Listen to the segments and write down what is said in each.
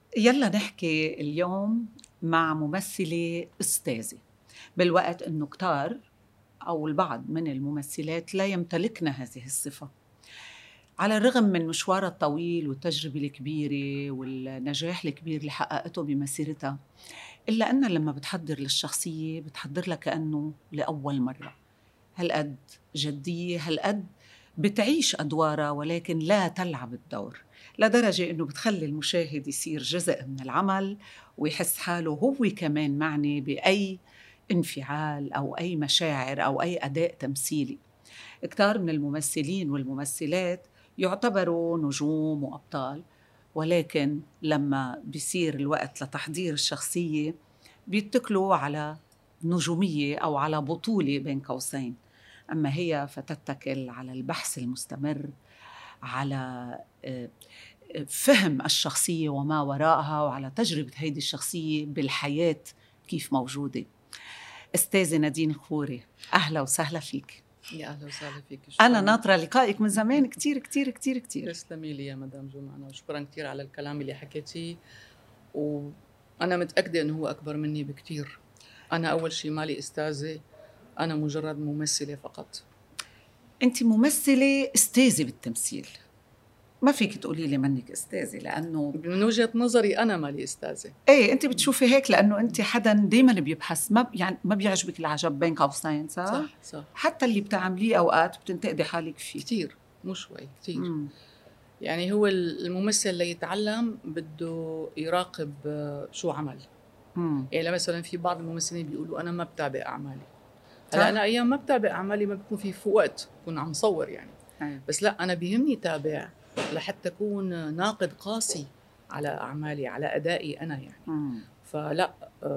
يلا نحكي اليوم مع ممثلة أستاذة، بالوقت أنه كتار أو البعض من الممثلات لا يمتلكن هذه الصفة. على الرغم من مشوارها الطويل والتجربة الكبيرة والنجاح الكبير اللي حققته بمسيرتها، إلا أنها لما بتحضر للشخصية بتحضر لها كأنه لأول مرة. هالقد جدية، هالقد بتعيش أدوارها ولكن لا تلعب الدور، لدرجة أنه بتخلي المشاهد يصير جزء من العمل ويحس حاله هو كمان معني بأي انفعال أو أي مشاعر أو أي أداء تمثيلي. كتار من الممثلين والممثلات يعتبروا نجوم وأبطال، ولكن لما بيصير الوقت لتحضير الشخصية بيتكلوا على نجومية أو على بطولة بين قوسين. أما هي فتتكل على البحث المستمر، على فهم الشخصية وما وراءها، وعلى تجربة هيدي الشخصية بالحياة كيف موجودة. أستاذة نادين الخوري، أهلا وسهلا فيك. يا أهلا وسهلا فيك. أنا ناطرة لقائك من زمان كتير كتير كتير كتير. تسلمي لي يا مدام جمانة، وشكرا كتير على الكلام اللي حكيتيه، وأنا متأكدة أنه هو أكبر مني بكتير. أنا أول شيء مالي أستاذة، أنا مجرد ممثلة فقط. أنت ممثلة أستاذة بالتمثيل، ما فيك تقولي لي منك أستاذة، لأنه من وجهة نظري أنا مالي أستاذة. إيه أنت بتشوفي هيك، لأنه أنت حدا دايما بيبحث، يعني ما بيعجبك العجب بين قوسين، صح؟ صح. حتى اللي بتعمليه أوقات بتنتقدي حالك فيه كتير، مو شوي كتير. يعني هو الممثل اللي يتعلم بده يراقب شو عمل. يعني مثلا في بعض الممثلين بيقولوا أنا ما بتابع أعمالي. هلا أنا أيام ما بتابع أعمالي ما بكون في وقت بكون عم صور يعني. بس لا، أنا بيهمني تابع لحتى أكون ناقد قاسي على أعمالي، على أدائي أنا يعني. فلا،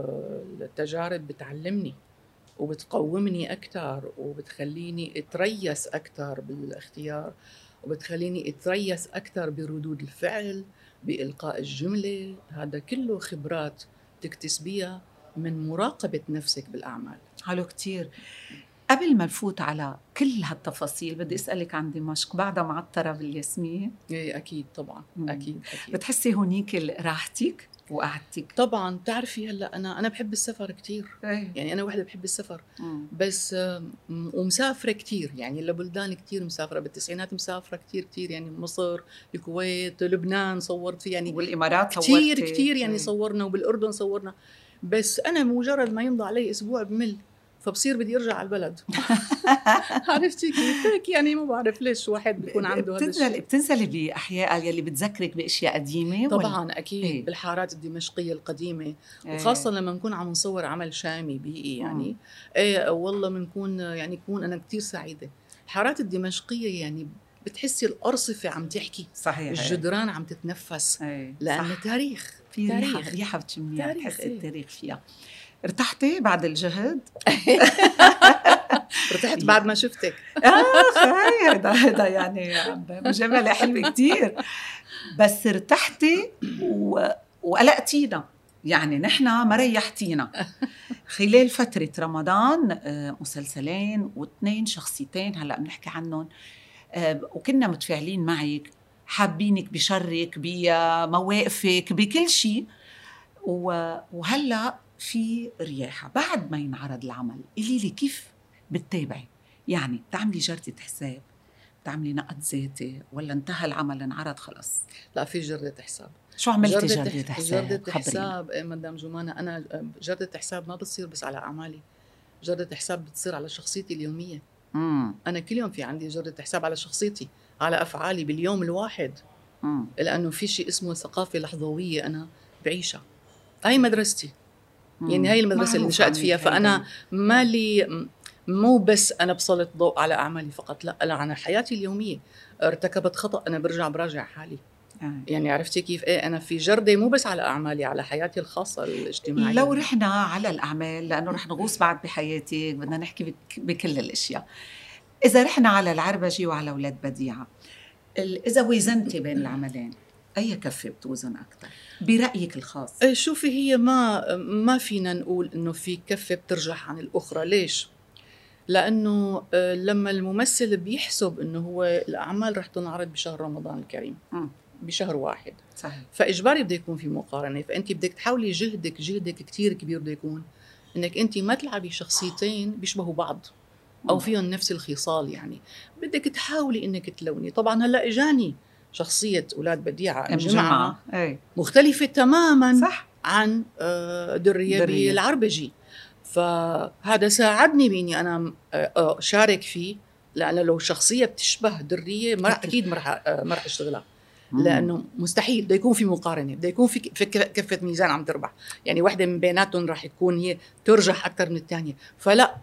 التجارب بتعلمني وبتقومني أكتر وبتخليني أتريس أكتر بالاختيار، وبتخليني أتريس أكتر بردود الفعل، بإلقاء الجملة. هذا كله خبرات تكتسبيها من مراقبة نفسك بالأعمال. حلو كتير. قبل ما نفوت على كل هالتفاصيل بدي أسألك عن دمشق، بعدها معطرة بالياسمين؟ إيه أكيد طبعا. أكيد. بتحسي هونيك راحتك وقعدتك؟ طبعا. تعرفي هلا أنا بحب السفر كتير. يعني أنا وحدة بحب السفر. بس ومسافرة كتير، يعني لبلدان كتير مسافرة. بالتسعينات مسافرة كتير يعني مصر، الكويت، لبنان صورت فيه يعني، والإمارات كتير يعني صورنا، وبالأردن صورنا. بس أنا مجرد ما يمضي علي أسبوع بمل، فبصير بدي ارجع على البلد. عرفتي كيف هيك؟ يعني ما بعرف ليش واحد بيكون عنده هذا الشيء. بتنزلي باحياء يلي بتذكرك باشياء قديمه؟ طبعا اكيد. بالحارات الدمشقيه القديمه، وخاصه لما نكون عم نصور عمل شامي بيئي يعني. والله بنكون يعني كون انا كتير سعيده. الحارات الدمشقيه يعني بتحسي الارصفه عم تحكي، صحيح، الجدران عم تتنفس، لانه تاريخ. في ريحه بتشميها، بتحس التاريخ فيها. ارتحتي بعد الجهد؟ ارتحت بعد ما شفتك. هذا يعني مجاملة حلوة كتير. بس ارتحتي وقلقتينا، يعني نحن ما ريحتينا. خلال فترة رمضان مسلسلين و2 شخصيتين هلأ بنحكي عنهم، وكنا متفاعلين معك، حابينك بشرك، بمواقفك، بكل شيء. وهلأ في رياحة بعد ما ينعرض العمل. قولي لي كيف بتتابعي؟ يعني بتعملي جردة حساب، بتعملي نقد ذاتي، ولا انتهى العمل انعرض خلص؟ لا، في جردة حساب. شو عملتي جردة حساب؟ جردة حساب مدام جمانة، أنا جردة حساب ما بتصير بس على أعمالي، جردة حساب بتصير على شخصيتي اليومية. أنا كل يوم في عندي جردة حساب على شخصيتي، على أفعالي باليوم الواحد. لأنه في شيء اسمه ثقافة لحظوية أنا بعيشها. هاي مدرستي، يعني هاي المدرسة اللي نشأت فيها. فأنا مالي مو بس أنا بسلط ضوء على أعمالي فقط، لا، أنا عن حياتي اليومية. ارتكبت خطأ أنا براجع حالي. يعني عرفتي كيف؟ أنا في جردة مو بس على أعمالي، على حياتي الخاصة الاجتماعية. لو رحنا على الأعمال، لأنه رح نغوص بعد بحياتك، بدنا نحكي بكل الأشياء. إذا رحنا على العربجي وعلى أولاد بديعة، إذا وزنتي بين العملين، أي كفة بتوزن أكتر برأيك الخاص؟ شوفي، هي ما فينا نقول إنه في كفة بترجح عن الأخرى. ليش؟ لأنه لما الممثل بيحسب إنه هو الأعمال رح تنعرض بشهر رمضان الكريم، بشهر واحد، صحيح. فاجباري بده يكون في مقارنه، فانت بدك تحاولي جهدك كتير كبير بده يكون انك انت ما تلعبي شخصيتين بيشبهوا بعض او فيهم نفس الخصال. يعني بدك تحاولي انك تلوني. طبعا هلا اجاني شخصيه اولاد بديعه ام جمعه مختلفه تماما صح. عن دريه بالعربجي، فهذا ساعدني باني انا شارك فيه، لأنه لو شخصية بتشبه درية أكيد ما رح أشتغلها، لأنه مستحيل. بده يكون في مقارنة، بده يكون في كفة ميزان عم تربح، يعني واحدة من بيناتهم رح تكون هي ترجح أكثر من الثانية. فلا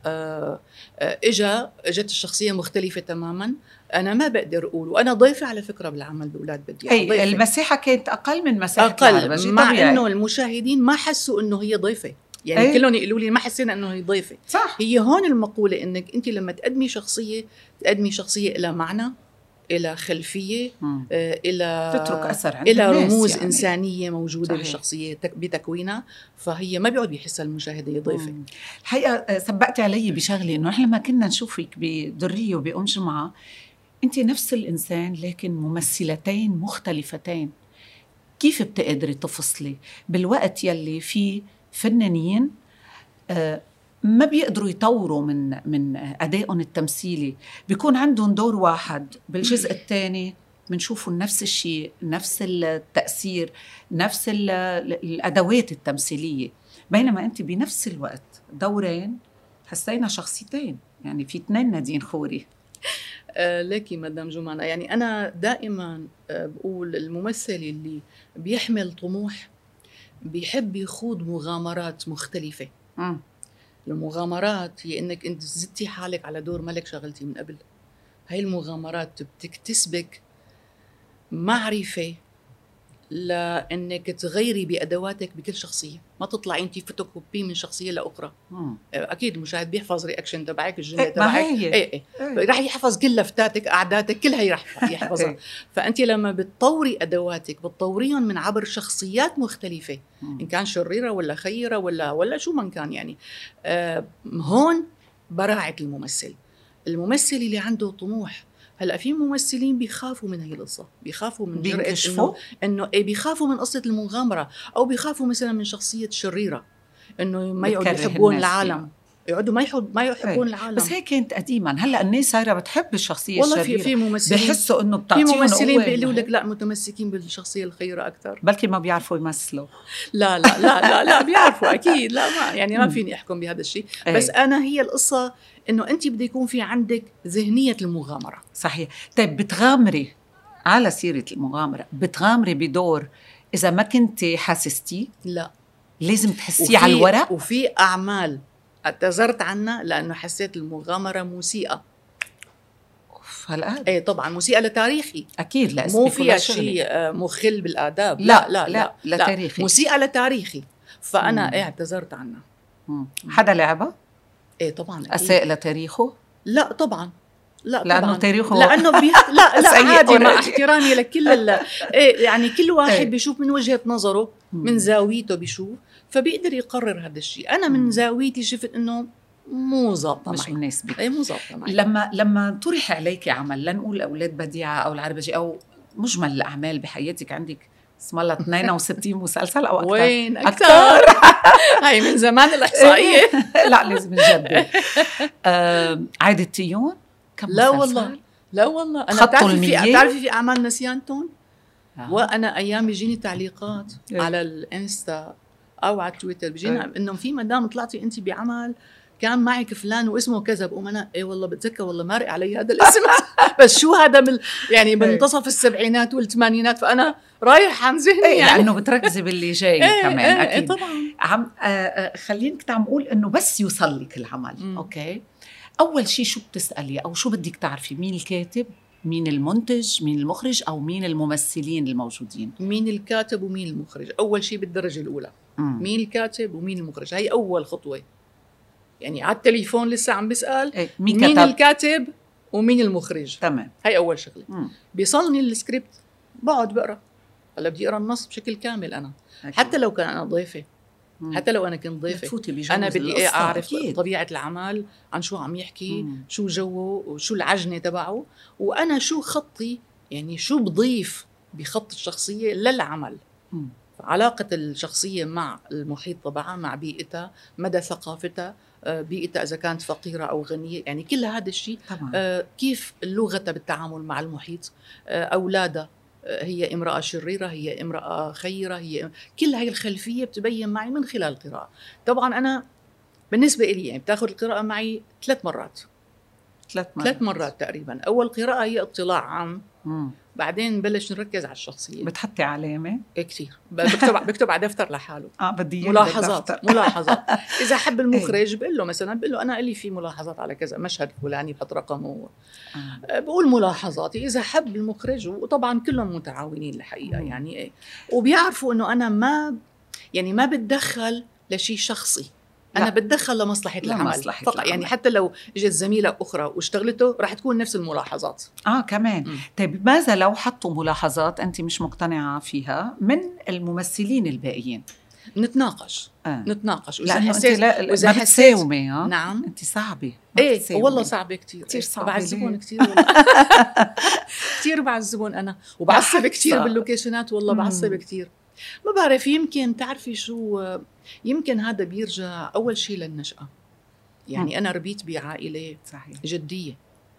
إجت الشخصية مختلفة تماما. أنا ما بقدر أقول، وأنا ضيفة على فكرة بالعمل بأولاد بديعة، المساحة كانت أقل من مساحة أقل، مع إنه المشاهدين ما حسوا إنه هي ضيفة، يعني كلهم يقولوا لي ما حسينا انه هي ضيفه. صح. هي هون المقوله انك انت لما تقدمي شخصيه الى معنى، الى خلفيه، الى تترك اثر عند الى الناس، رموز يعني انسانيه موجوده بالشخصيه بتكوينها، فهي ما بيقعد بيحسها المشاهد هي ضيفه. الحقيقه سبقتي علي بشغله، انه احنا لما كنا نشوفك بدريه وبأم جمعه انت نفس الانسان لكن ممثلتين مختلفتين. كيف بتقدري تفصلي بالوقت يلي فيه فنانين ما بيقدروا يطوروا من أدائهم التمثيلي، بيكون عندهم دور واحد، بالجزء الثاني بنشوفوا نفس الشيء، نفس التأثير، نفس الأدوات التمثيلية، بينما أنت بنفس الوقت دورين حسينا شخصيتين، يعني في 2 نادين خوري. لكن مدام جمانة، يعني أنا دائما بقول الممثل اللي بيحمل طموح بيحب يخوض مغامرات مختلفة. المغامرات هي انك انت زدتي حالك على دور ملك شغلتي من قبل. هاي المغامرات بتكتسبك معرفة لانك تغيري بادواتك بكل شخصية، ما تطلعي انت فوتوكوبي من شخصية لاخرى. اكيد المشاهد بيحفظ رياكشن تبعك، الجملة تبعك، رح يحفظ كل لفتاتك، قعداتك، كلها هي رح يحفظها. فانت لما بتطوري ادواتك بتطوريهم من عبر شخصيات مختلفة، ان كان شريرة ولا خيرة ولا شو من كان. يعني هون براعة الممثل اللي عنده طموح. هلا في ممثلين بيخافوا من هي القصه، بيخافوا من جرأة انه بيخافوا من قصه المغامره، او بيخافوا مثلا من شخصيه شريره، انه ما يقعدوا يحبون العالم، يقعدوا ما يحبون العالم. بس هيك كانت قديما، هلا الناس صايره بتحب الشخصيه والله الشريره. في ممثلين بحسوا انه بتعطيهم في ممثلين بيقولوا لك لا متمسكين بالشخصيه الخيره اكثر، بلكي ما بيعرفوا يمثلوا. لا لا لا لا لا بيعرفوا اكيد. لا ما يعني ما فيني احكم بهذا الشيء، بس انا هي القصه انه انت بده يكون في عندك ذهنيه المغامره. صحيح. طيب بتغامري، على سيره المغامره، بتغامري بدور اذا ما كنتي حاسستي؟ لا، لازم تحسيه على الورق. وفي اعمال اعتذرت عنها لانه حسيت المغامره موسيقى. هالقد؟ ايه طبعا موسيقى لتاريخي اكيد، لا مو فيها شيء مخل بالآداب. لا لا لا, لا لتاريخي، موسيقى لتاريخي. فانا اعتذرت عنها. حدا لعبها؟ ايه طبعا. اساء لتاريخه؟ لا طبعا، لا لانه طبعا تاريخه لانه لا عادي، مع احترامي لكل إيه يعني كل واحد بيشوف من وجهة نظره، من زاويته بيشوف، فبيقدر يقرر هذا الشيء. انا من زاويتي شفت انه مو ظابطه، مش مناسبه. اي مو ظابطه معي. لما طرح عليكي عمل، لنقول اولاد بديعه او العربجي او مجمل الاعمال بحياتك، عندك اسم الله 62 مسلسل او اكثر. وين اكثر؟ هاي من زمان الاحصائيه. لا لازم نجدد. عادتيون كم مسلسل؟ لا والله انا بتعرفي في اعمال نسيانتون. وانا ايام بيجيني تعليقات على الانستا او على تويتر، بيجينا انه في مدام طلعتي انت بعمل كان معك فلان واسمه كذا، بقوم انا والله بتذكر، والله مارق علي هذا الاسم. بس شو هذا يعني منتصف السبعينات والثمانينات، فانا رايح عن ذهني يعني لانه بتركزي باللي جاي كمان. اكيد طبعا. خليني كنت عم اقول انه بس يوصل لك العمل. اوكي، اول شيء شو بتسالي او شو بدك تعرفي؟ مين الكاتب، مين المنتج، مين المخرج، او مين الممثلين الموجودين؟ مين الكاتب ومين المخرج. اول شيء بالدرجه الاولى مين الكاتب ومين المخرج، هي اول خطوه. يعني على التليفون لسه عم بسأل مين الكاتب ومين المخرج. تمام، هاي أول شغلة. بيصلني السكريبت، بقعد بقرأ. هلا بدي أقرأ النص بشكل كامل أنا. أكيد. حتى لو كان أنا ضيفة، حتى لو أنا كنت ضيفة، أنا بدي أعرف طبيعة العمل، عن شو عم يحكي، شو جوه وشو العجنة تبعه، وأنا شو خطي، يعني شو بضيف بخط الشخصية للعمل. علاقة الشخصية مع المحيط تبعها، مع بيئتها، مدى ثقافتها، بيئتها إذا كانت فقيرة أو غنية، يعني كل هذا الشيء. كيف لغتها بالتعامل مع المحيط، أولادها، هي امرأة شريرة، هي امرأة خيرة، هي كل هاي الخلفية بتبين معي من خلال القراءة. طبعا أنا بالنسبة إلي يعني بتاخذ القراءة معي 3 مرات. 3 مرات تقريبا. أول قراءة هي اطلاع عام، بعدين نبلش نركز على الشخصية. بتحطي علامة؟ كثير. بكتب على دفتر لحاله. بدي ملاحظات. إذا حب المخرج بقول له مثلا، بقول له أنا إلي في ملاحظات على كذا مشهد فلاني، بحط رقمه. بقول ملاحظاتي إذا حب المخرج، وطبعا كلهم متعاونين الحقيقة. يعني وبيعرفوا إنه أنا ما بتدخل لشيء شخصي. أنا بتدخل لمصلحة العمل فقط. يعني حتى لو اجت زميلة أخرى واشتغلته راح تكون نفس الملاحظات. كمان. طيب ماذا لو حطوا ملاحظات أنت مش مقتنعة فيها من الممثلين الباقيين؟ نتناقش. لأنه أنت ما بتساومي. نعم. أنت صعبة. والله صعبة كتير. صعبة. بعذبون كتير والله. كتير بعذبون أنا، وبعصب كتير باللوكيشنات والله. بعصب كتير. ما بعرف، يمكن تعرفي شو، يمكن هذا بيرجع أول شيء للنشأة. يعني أنا ربيت بعائلة جدية.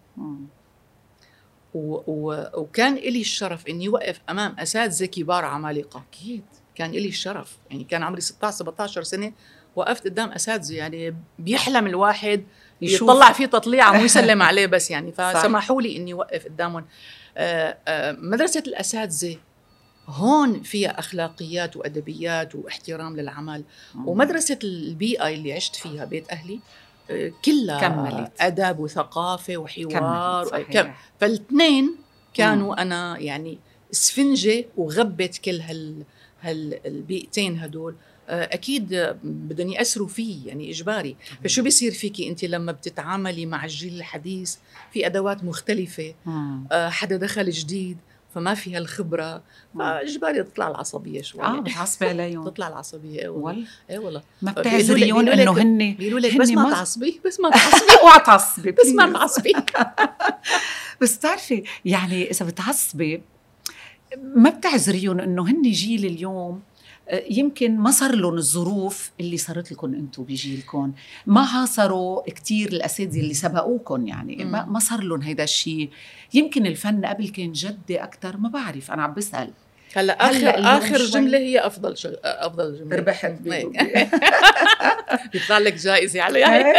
وكان إلي الشرف إني وقف أمام أساتذة كبار عمالقة. أكيد كان إلي الشرف. يعني كان عمري 16-17 سنة، وقفت قدام أساتذة يعني بيحلم الواحد يطلع فيه تطليعة ويسلم عليه بس. يعني فسمحوا لي إني وقف قدامهم. مدرسة الأساتذة هون فيها أخلاقيات وأدبيات واحترام للعمل. ومدرسة البيئة اللي عشت فيها، بيت أهلي، كلها كملت أدب وثقافة وحوار. فالاثنين كانوا أنا يعني اسفنجة وغبت كل هالبيئتين هدول. أكيد بدهم يأثروا فيه يعني إجباري. فشو بيصير فيكي أنت لما بتتعاملي مع الجيل الحديث؟ في أدوات مختلفة، حدا دخل جديد فما فيها الخبرة، فإجباري تطلع العصبية شوي. بتعصبي عليهم. تطلع العصبية. والله ما بتعذريهم إنه هن بيقولوا لك بس ما تعصبي. وعتصبي بس ما تعصبي. بس تعرفي يعني إذا بتعصبي ما بتعذريهم إنه هن جيل اليوم يمكن ما صار لهم الظروف اللي صارت لكم انتم بجيلكم، ما عاصروا كتير الأساتذة اللي سبقوكم. يعني ما صار لهم هيدا الشيء. يمكن الفن قبل كان جدي أكتر، ما بعرف، أنا عم بسأل. هلا آخر جملة هي أفضل جملة. ربحت بيطلع لك جائزة عليها.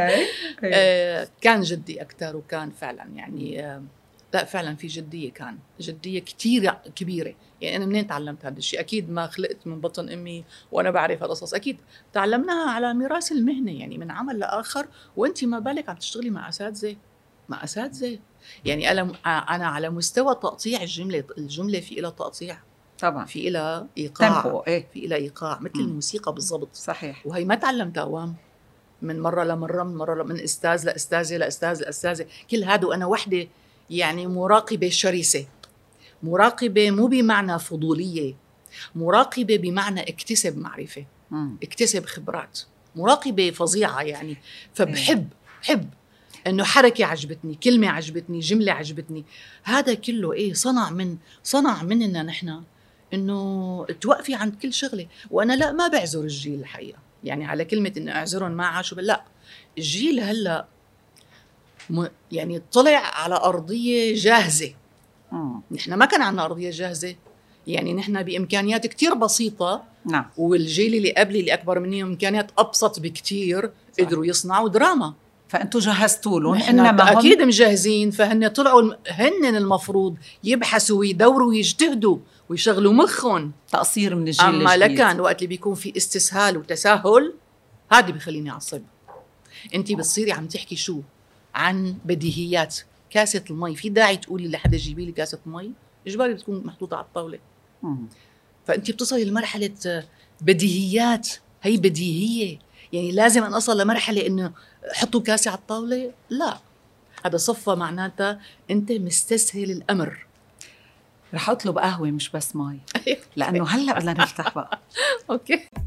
كان جدي أكتر، وكان فعلا يعني لا فعلا في جدية كتير كبيرة. يعني أنا منين تعلمت هذا الشيء؟ أكيد ما خلقت من بطن أمي وأنا بعرف هالقصص. أكيد تعلمناها على ميراث المهنة، يعني من عمل لآخر. وأنت ما بالك عم تشتغلي مع أساتذة. يعني أنا على مستوى تقطيع الجملة في إلى تقطيع طبعا، في إلى إيقاع، في إلى إيقاع مثل الموسيقى بالضبط. صحيح. وهي ما تعلمتها أوام، من مرة لمرة، من أستاذ لأستاذة. كل هذا وأنا وحدة يعني مراقبة شرسة. مراقبة مو بمعنى فضولية، مراقبة بمعنى اكتسب معرفة، اكتسب خبرات. مراقبة فظيعة يعني. فبحب انه حركة عجبتني، كلمة عجبتني، جملة عجبتني. هذا كله صنع مننا نحن انه توقفي عند كل شغلة. وانا لا، ما بعذر الجيل الحقيقة. يعني على كلمة انه اعذرهم ما عاشوا، لا، الجيل هلا يعني طلع على أرضية جاهزة. نحن ما كان عنا أرضية جاهزة. يعني نحن بإمكانيات كتير بسيطة. نعم. والجيل اللي قبلي اللي أكبر مني إمكانيات أبسط بكتير، قدروا يصنعوا دراما. فأنتوا جهزتوا لهم. إنما أكيد مجهزين. فهن طلعوا هن المفروض يبحثوا ويدوروا ويجتهدوا ويشغلوا مخهم. تقصير من الجيل الجديد. أما لكان وقت اللي بيكون في استسهال وتساهل، هذا بيخليني أعصب. أنتي بتصيري عم تحكي شو عن بديهيات. كاسة المي، في داعي تقولي لحدا جيبي لي كاسة مي؟ إجباري بتكون محطوطة على الطاولة. فأنت بتصلي لمرحلة بديهيات. هي بديهية. يعني لازم أن أصل لمرحلة إنه حطوا كاسة على الطاولة؟ لا، هذا صفة معناتها أنت مستسهل الأمر. رح أطلب قهوة مش بس مي، لأنه هلأ بدنا نفتح بقى. أوكي.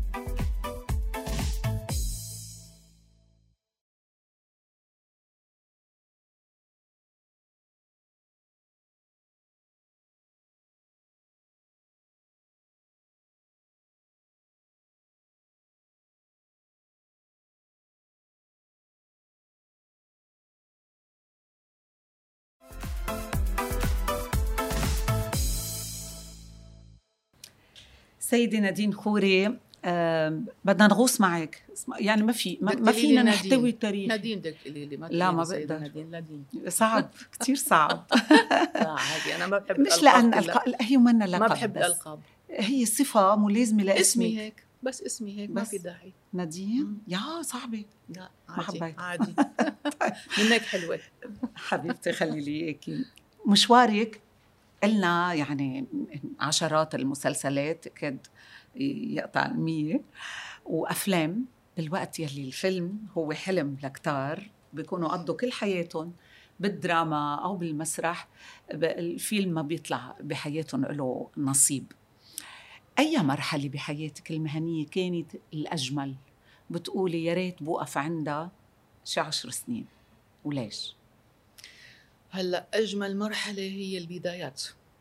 سيدة نادين خوري، بدنا نغوص معك، يعني ما فينا نحتوي تاريخ. نادين بدك تقولي لي، ما لا ما بقدر. نادين صعب كتير صعب. لا عادي، انا ما بحب مش لأن هي منا لقب، ما بحب الألقاب، هي صفة ملازمة لاسمك. اسمي هيك، بس اسمي هيك، ما في داعي. نادين يا صعبة. لا ما حبيت. عادي. منك حلوة حبيبتي، خلي لي اياكي. مشوارك قلنا يعني عشرات المسلسلات، كاد يقطع 100 وأفلام. بالوقت يلي الفيلم هو حلم لكتار بيكونوا قضوا كل حياتهم بالدراما أو بالمسرح، الفيلم ما بيطلع بحياتهم له نصيب. أي مرحلة بحياتك المهنية كانت الأجمل؟ بتقولي يا ريت بوقف عندها شي 10 سنين، وليش؟ هلا أجمل مرحلة هي البدايات،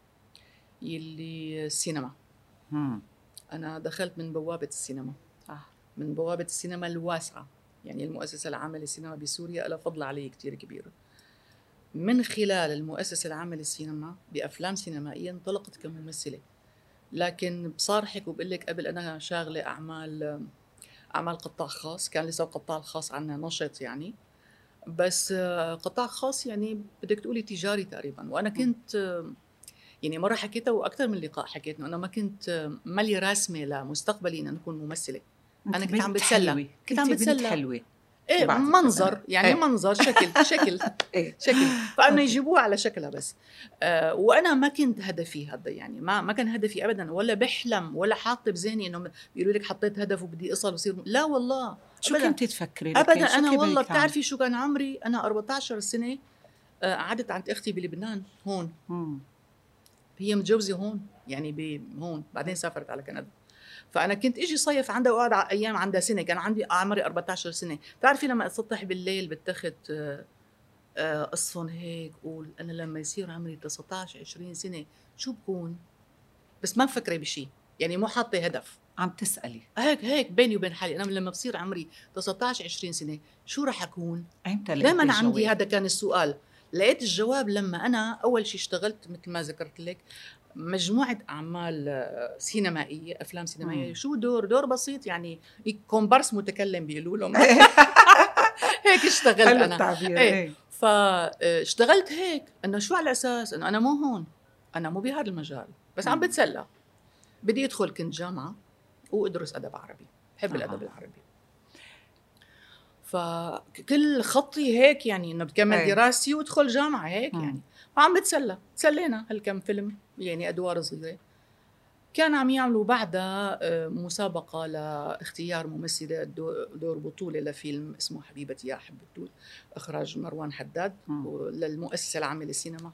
يلي السينما. أنا دخلت من بوابة السينما، من بوابة السينما الواسعة، يعني المؤسسة العامة للسينما بسوريا لها فضل علي كتير كبير. من خلال المؤسسة العامة للسينما بأفلام سينمائية انطلقت كممثلة، لكن بصارحك وبقول لك قبل أنا شاغلة أعمال قطاع خاص، كان لسه القطاع الخاص عنا نشط يعني، بس قطاع خاص يعني بدك تقولي تجاري تقريبا. وأنا كنت يعني مرة حكيتها وأكثر من لقاء حكيتنا، أنا ما كنت مالي راسمة لمستقبلي إن أكون ممثلة. أنا كنت عم بتسلى، كنت عم بتسلى حلوة. ايه منظر يعني منظر شكل شكل فأنا يجيبوها على شكلها بس. وانا ما كنت هدفي هذا، يعني ما كان هدفي ابدا، ولا بحلم ولا حاطه بذهني انه بيقولوا لك حطيت هدف وبدي اصل وصير، لا والله. شو كنت تفكري ابدا؟ انا والله بتعرفي شو كان عمري؟ انا 14 سنه قعدت عند اختي بلبنان هون. هي متجوزه هون يعني هون، بعدين سافرت على كندا. فأنا كنت إجي صيف عندها وقعد على أيام عندها سنة، كان عندي عمري 14 سنة. بتعرفي لما أسطح بالليل بتخت أصفن هيك، قول أنا لما يصير عمري 19 20 سنة شو بكون؟ بس ما مفكرة بشي، يعني مو حاطة هدف، عم تسألي هيك بيني وبين حالي، أنا لما بصير عمري 19 20 سنة شو رح أكون؟ دائما عندي هذا كان السؤال. لقيت الجواب لما أنا أول شي اشتغلت مثل ما ذكرت لك مجموعة أعمال سينمائية، أفلام سينمائية. شو دور بسيط يعني، كومبارس متكلم بيقولوا لهم. هيك اشتغلت أنا. فاشتغلت هيك، إنه شو على أساس إنه أنا مو هون، أنا مو بهذا المجال، بس عم بتسلى. بدي أدخل كنت جامعة وأدرس أدب عربي، بحب الأدب العربي. فكل خطي هيك يعني إنه بكمل دراستي وأدخل جامعة هيك يعني. وعم تسلينا هالكم فيلم يعني أدوار صغيرة. كان عم يعملوا بعدها مسابقة لاختيار ممثلة دور بطولة لفيلم اسمه حبيبتي يا أحب الدود، إخراج مروان حداد للمؤسسة العامة للسينما.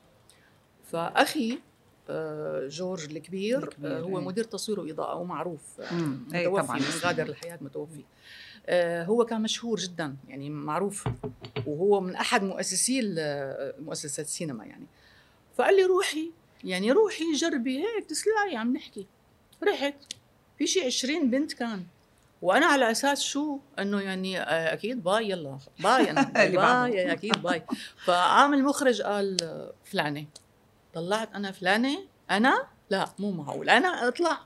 فأخي جورج الكبير هو مدير تصوير وإضاءة ومعروف، متوفي، غادر الحياة متوفي. هو كان مشهور جدا يعني معروف، وهو من أحد مؤسسي مؤسسة السينما يعني. فقال لي روحي جربي هيك تسلاي. عم نحكي رحت في شي 20 بنت كان، وأنا على أساس شو إنه يعني أكيد باي، يلا باي أنا باي أكيد باي. فعامل مخرج قال فلانة، طلعت أنا فلانة، أنا لا مو معقول أنا أطلع.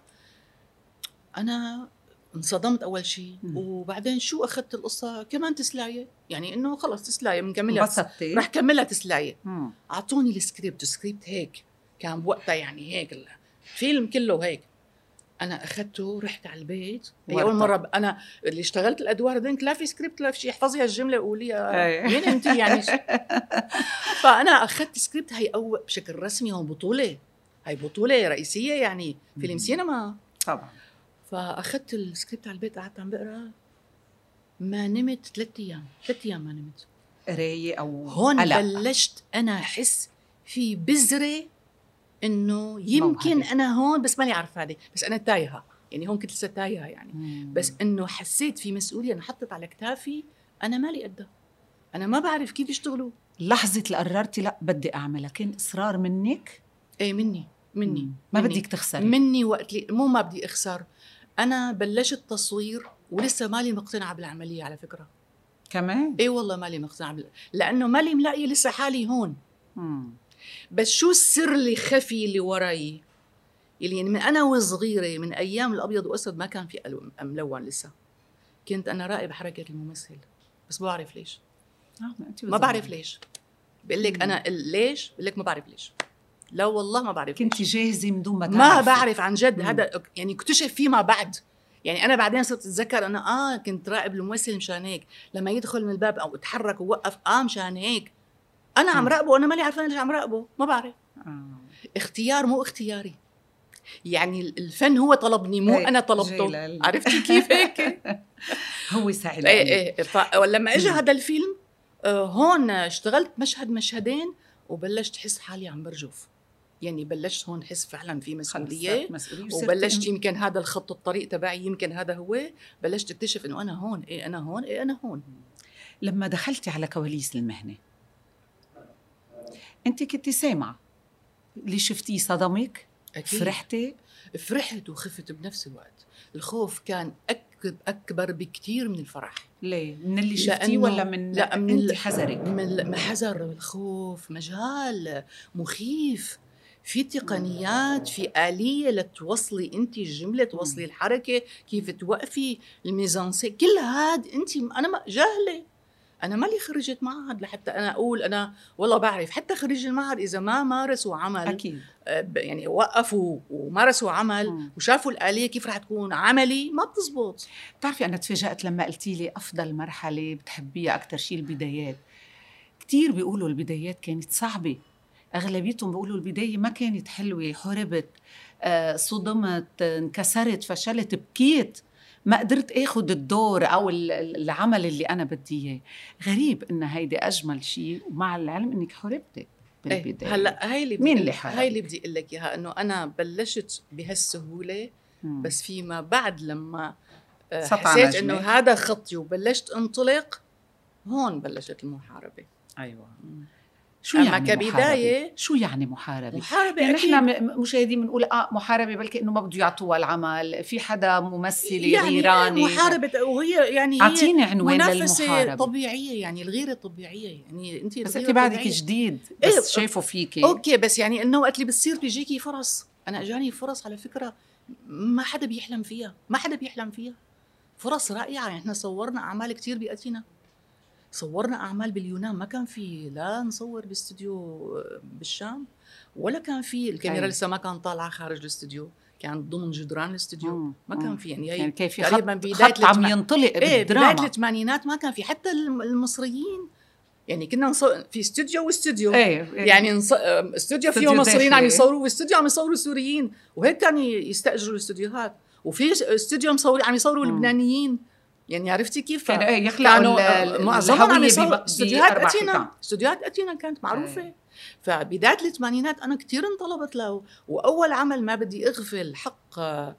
أنا انصدمت أول شيء، وبعدين شو أخذت القصة كمان تسلاية، يعني إنه خلص تسلاية بنكملها، رح كملها تسلاية. أعطوني السكريبت هيك كان بوقتها يعني هيك الفيلم كله هيك. أنا أخذته رحت على البيت، هي أول مرة أنا اللي اشتغلت الأدوار هذيك، لا في سكريبت لا في شيء، احفظي هالجملة وقوليها مين أنت يعني. فأنا أخذت سكريبت، هي بشكل رسمي هون بطولة، هي بطولة رئيسية يعني فيلم سينما طبعا. فأخذت السكريبت على البيت، قعدت عم بقرأ، ما نمت 3 أيام ما نمت قراية أو هون ألا. بلشت أنا أحس في بذرة إنه يمكن موهبة. أنا هون بس ماني عارفة هذه، بس أنا تايهة يعني، هون كنت لسه تايهة يعني. بس إنه حسيت في مسؤولية أنا حطت على كتافي، أنا مالي قدها، أنا ما بعرف كيف يشتغلوا. لحظة اللي قررتي لا بدي أعملها كان إصرار منك؟ إيه مني ما بدك تخسري مني وقت لي مو ما بدي أخسر. أنا بلشت تصوير ولسه مالي مقتنعة بالعملية على فكرة كمان. إيه والله مالي مقتنعة لأنه مالي ملاقي لسه حالي هون. بس شو السر اللي خفي اللي وراي؟ يعني من أنا وصغيرة، من أيام الأبيض وأسود ما كان في ملون لسه، كنت أنا راقب حركة الممثل، بس ما بعرف ليش. ما بعرف ليش. بقول لك أنا ليش، بقول لك ما بعرف ليش. لا والله ما بعرف. كنت جاهزة من دون ما تعرفي؟ ما بعرف عن جد. هذا يعني اكتشف فيما بعد. يعني أنا بعدين صرت أتذكر أنا كنت راقب الممثل مشان هيك لما يدخل من الباب أو يتحرك ووقف مشان هيك أنا عم راقبه وأنا مالي عارفة ليش عم راقبه. ما بعرف. اختيار مو اختياري. يعني الفن هو طلبني مو أنا طلبته. عرفتي كيف هيك؟ هو ساعدني. ايه ولما اجى هذا الفيلم هون اشتغلت مشهدين وبلشت احس حالي عم برجف. يعني بلشت هون احس فعلا في مسؤوليه وبلشت يمكن هذا الخط الطريق تبعي، يمكن هذا هو. بلشت اكتشف انه انا هون، انا هون، انا هون. لما دخلتي على كواليس المهنه انت كنتي سامعه اللي شفتيه صدمك؟ أكيد. فرحت وخفت بنفس الوقت. الخوف كان أكبر بكتير من الفرح. ليه؟ من اللي شفتيه ولا من أنت حذرك؟ من حذر. الخوف مجال مخيف، في تقنيات، في آلية لتوصلي أنت الجملة، توصلي الحركة، كيف توقفي الميزانسي، كل هاد أنت أنا جاهلة. أنا مالي خرجت معهد لحتى أنا أقول أنا والله بعرف. حتى خريج المعهد إذا ما مارسوا عمل أكيد. يعني وقفوا ومارسوا عمل وشافوا الآلية كيف رح تكون عملي ما بتزبط. بتعرفي أنا تفاجأت لما قلتي لي أفضل مرحلة بتحبيها أكتر شيء البدايات. كتير بيقولوا البدايات كانت صعبة، أغلبيتهم بيقولوا البداية ما كانت حلوة، حربت، صدمت، انكسرت، فشلت، بكيت، ما قدرت اخذ الدور او العمل اللي انا بدي اياه. غريب ان هيدي اجمل شيء، ومع العلم انك حربتي بالبدايه. هلا هاي اللي مين اللي حرب؟ هاي اللي بدي اقول لك اياها، انه انا بلشت بهالسهوله بس فيما بعد لما حسيت انه هذا خطي وبلشت انطلق، هون بلشت المحاربه. ايوه. شو يعني كبداية محاربة؟ شو يعني محاربة؟ يعني احنا مشاهدين بنقول محاربة، بلكي انه ما بده يعطوها العمل، في حدا ممثل يعني غيراني. محاربة، وهي يعني اعطيني عنوان منافسة طبيعية، يعني الغير طبيعية. يعني انت بس انت بعدك جديد، بس شايفوا فيكي اوكي. بس يعني انه وقت اللي بتصير بيجيكي فرص. انا اجاني فرص على فكرة ما حدا بيحلم فيها، فرص رائعة. يعني احنا صورنا اعمال كتير بأتينا، صورنا أعمال باليونان، ما كان في لا نصور باستوديو بالشام، ولا كان في الكاميرا لسه ما كان طالعة خارج الاستوديو، كان ضمن جدران الاستوديو. ما كان في يعني كان في خط عم ينطلق بالدراما. بداية الثمانينات ما كان في. حتى المصريين يعني كنا في استوديو واستوديو. يعني استوديو فيه مصريين عم يصوروا، واستوديو عم يصوروا سوريين، وهيك كانوا يستأجروا الاستوديوهات. وفي استوديو عم يصوروا لبنانيين. يعني عرفتي كيف كانوا يخلقوا معظمهم عم يصوروا استوديوهات أتينا كانت معروفة. فبداية الثمانينات أنا كتير انطلبت له. وأول عمل ما بدي أغفل حق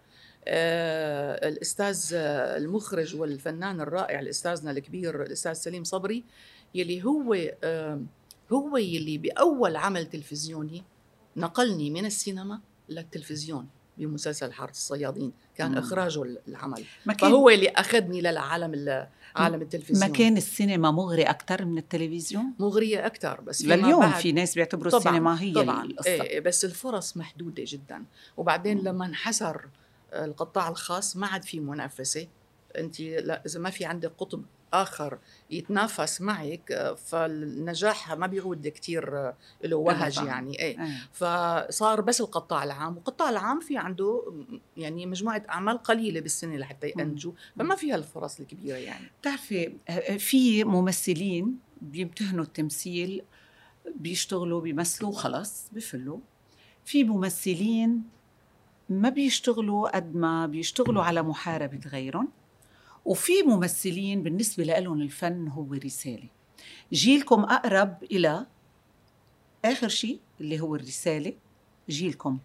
الأستاذ المخرج والفنان الرائع الأستاذنا الكبير الأستاذ سليم صبري، يلي هو يلي بأول عمل تلفزيوني نقلني من السينما للتلفزيون بمسلسل حارة الصيادين. كان إخراجه العمل، فهو اللي أخذني للعالم عالم التلفزيون. ما كان السينما مغري أكتر من التلفزيون؟ مغرية أكتر، بس لليوم في ناس بيعتبروا السينما هي طبعاً القصة. بس الفرص محدودة جدا. وبعدين لما انحسر القطاع الخاص ما عاد في منافسة. أنت إذا ما في عندك قطب آخر يتنافس معك، فالنجاح ما بيعود كتير له وهج يعني. فصار بس القطاع العام، والقطاع العام في عنده يعني مجموعة أعمال قليلة بالسنة لحتى ينجوا، فما فيها الفرص الكبيرة. يعني بتعرفي في ممثلين بيمتهنوا التمثيل، بيشتغلوا بيمثلوا خلاص بيفلوا. في ممثلين ما بيشتغلوا قد ما بيشتغلوا على محاربة غيرهم. وفي ممثلين بالنسبة لهم الفن هو رسالة. جيلكم أقرب إلى آخر شيء اللي هو الرسالة. جيلكم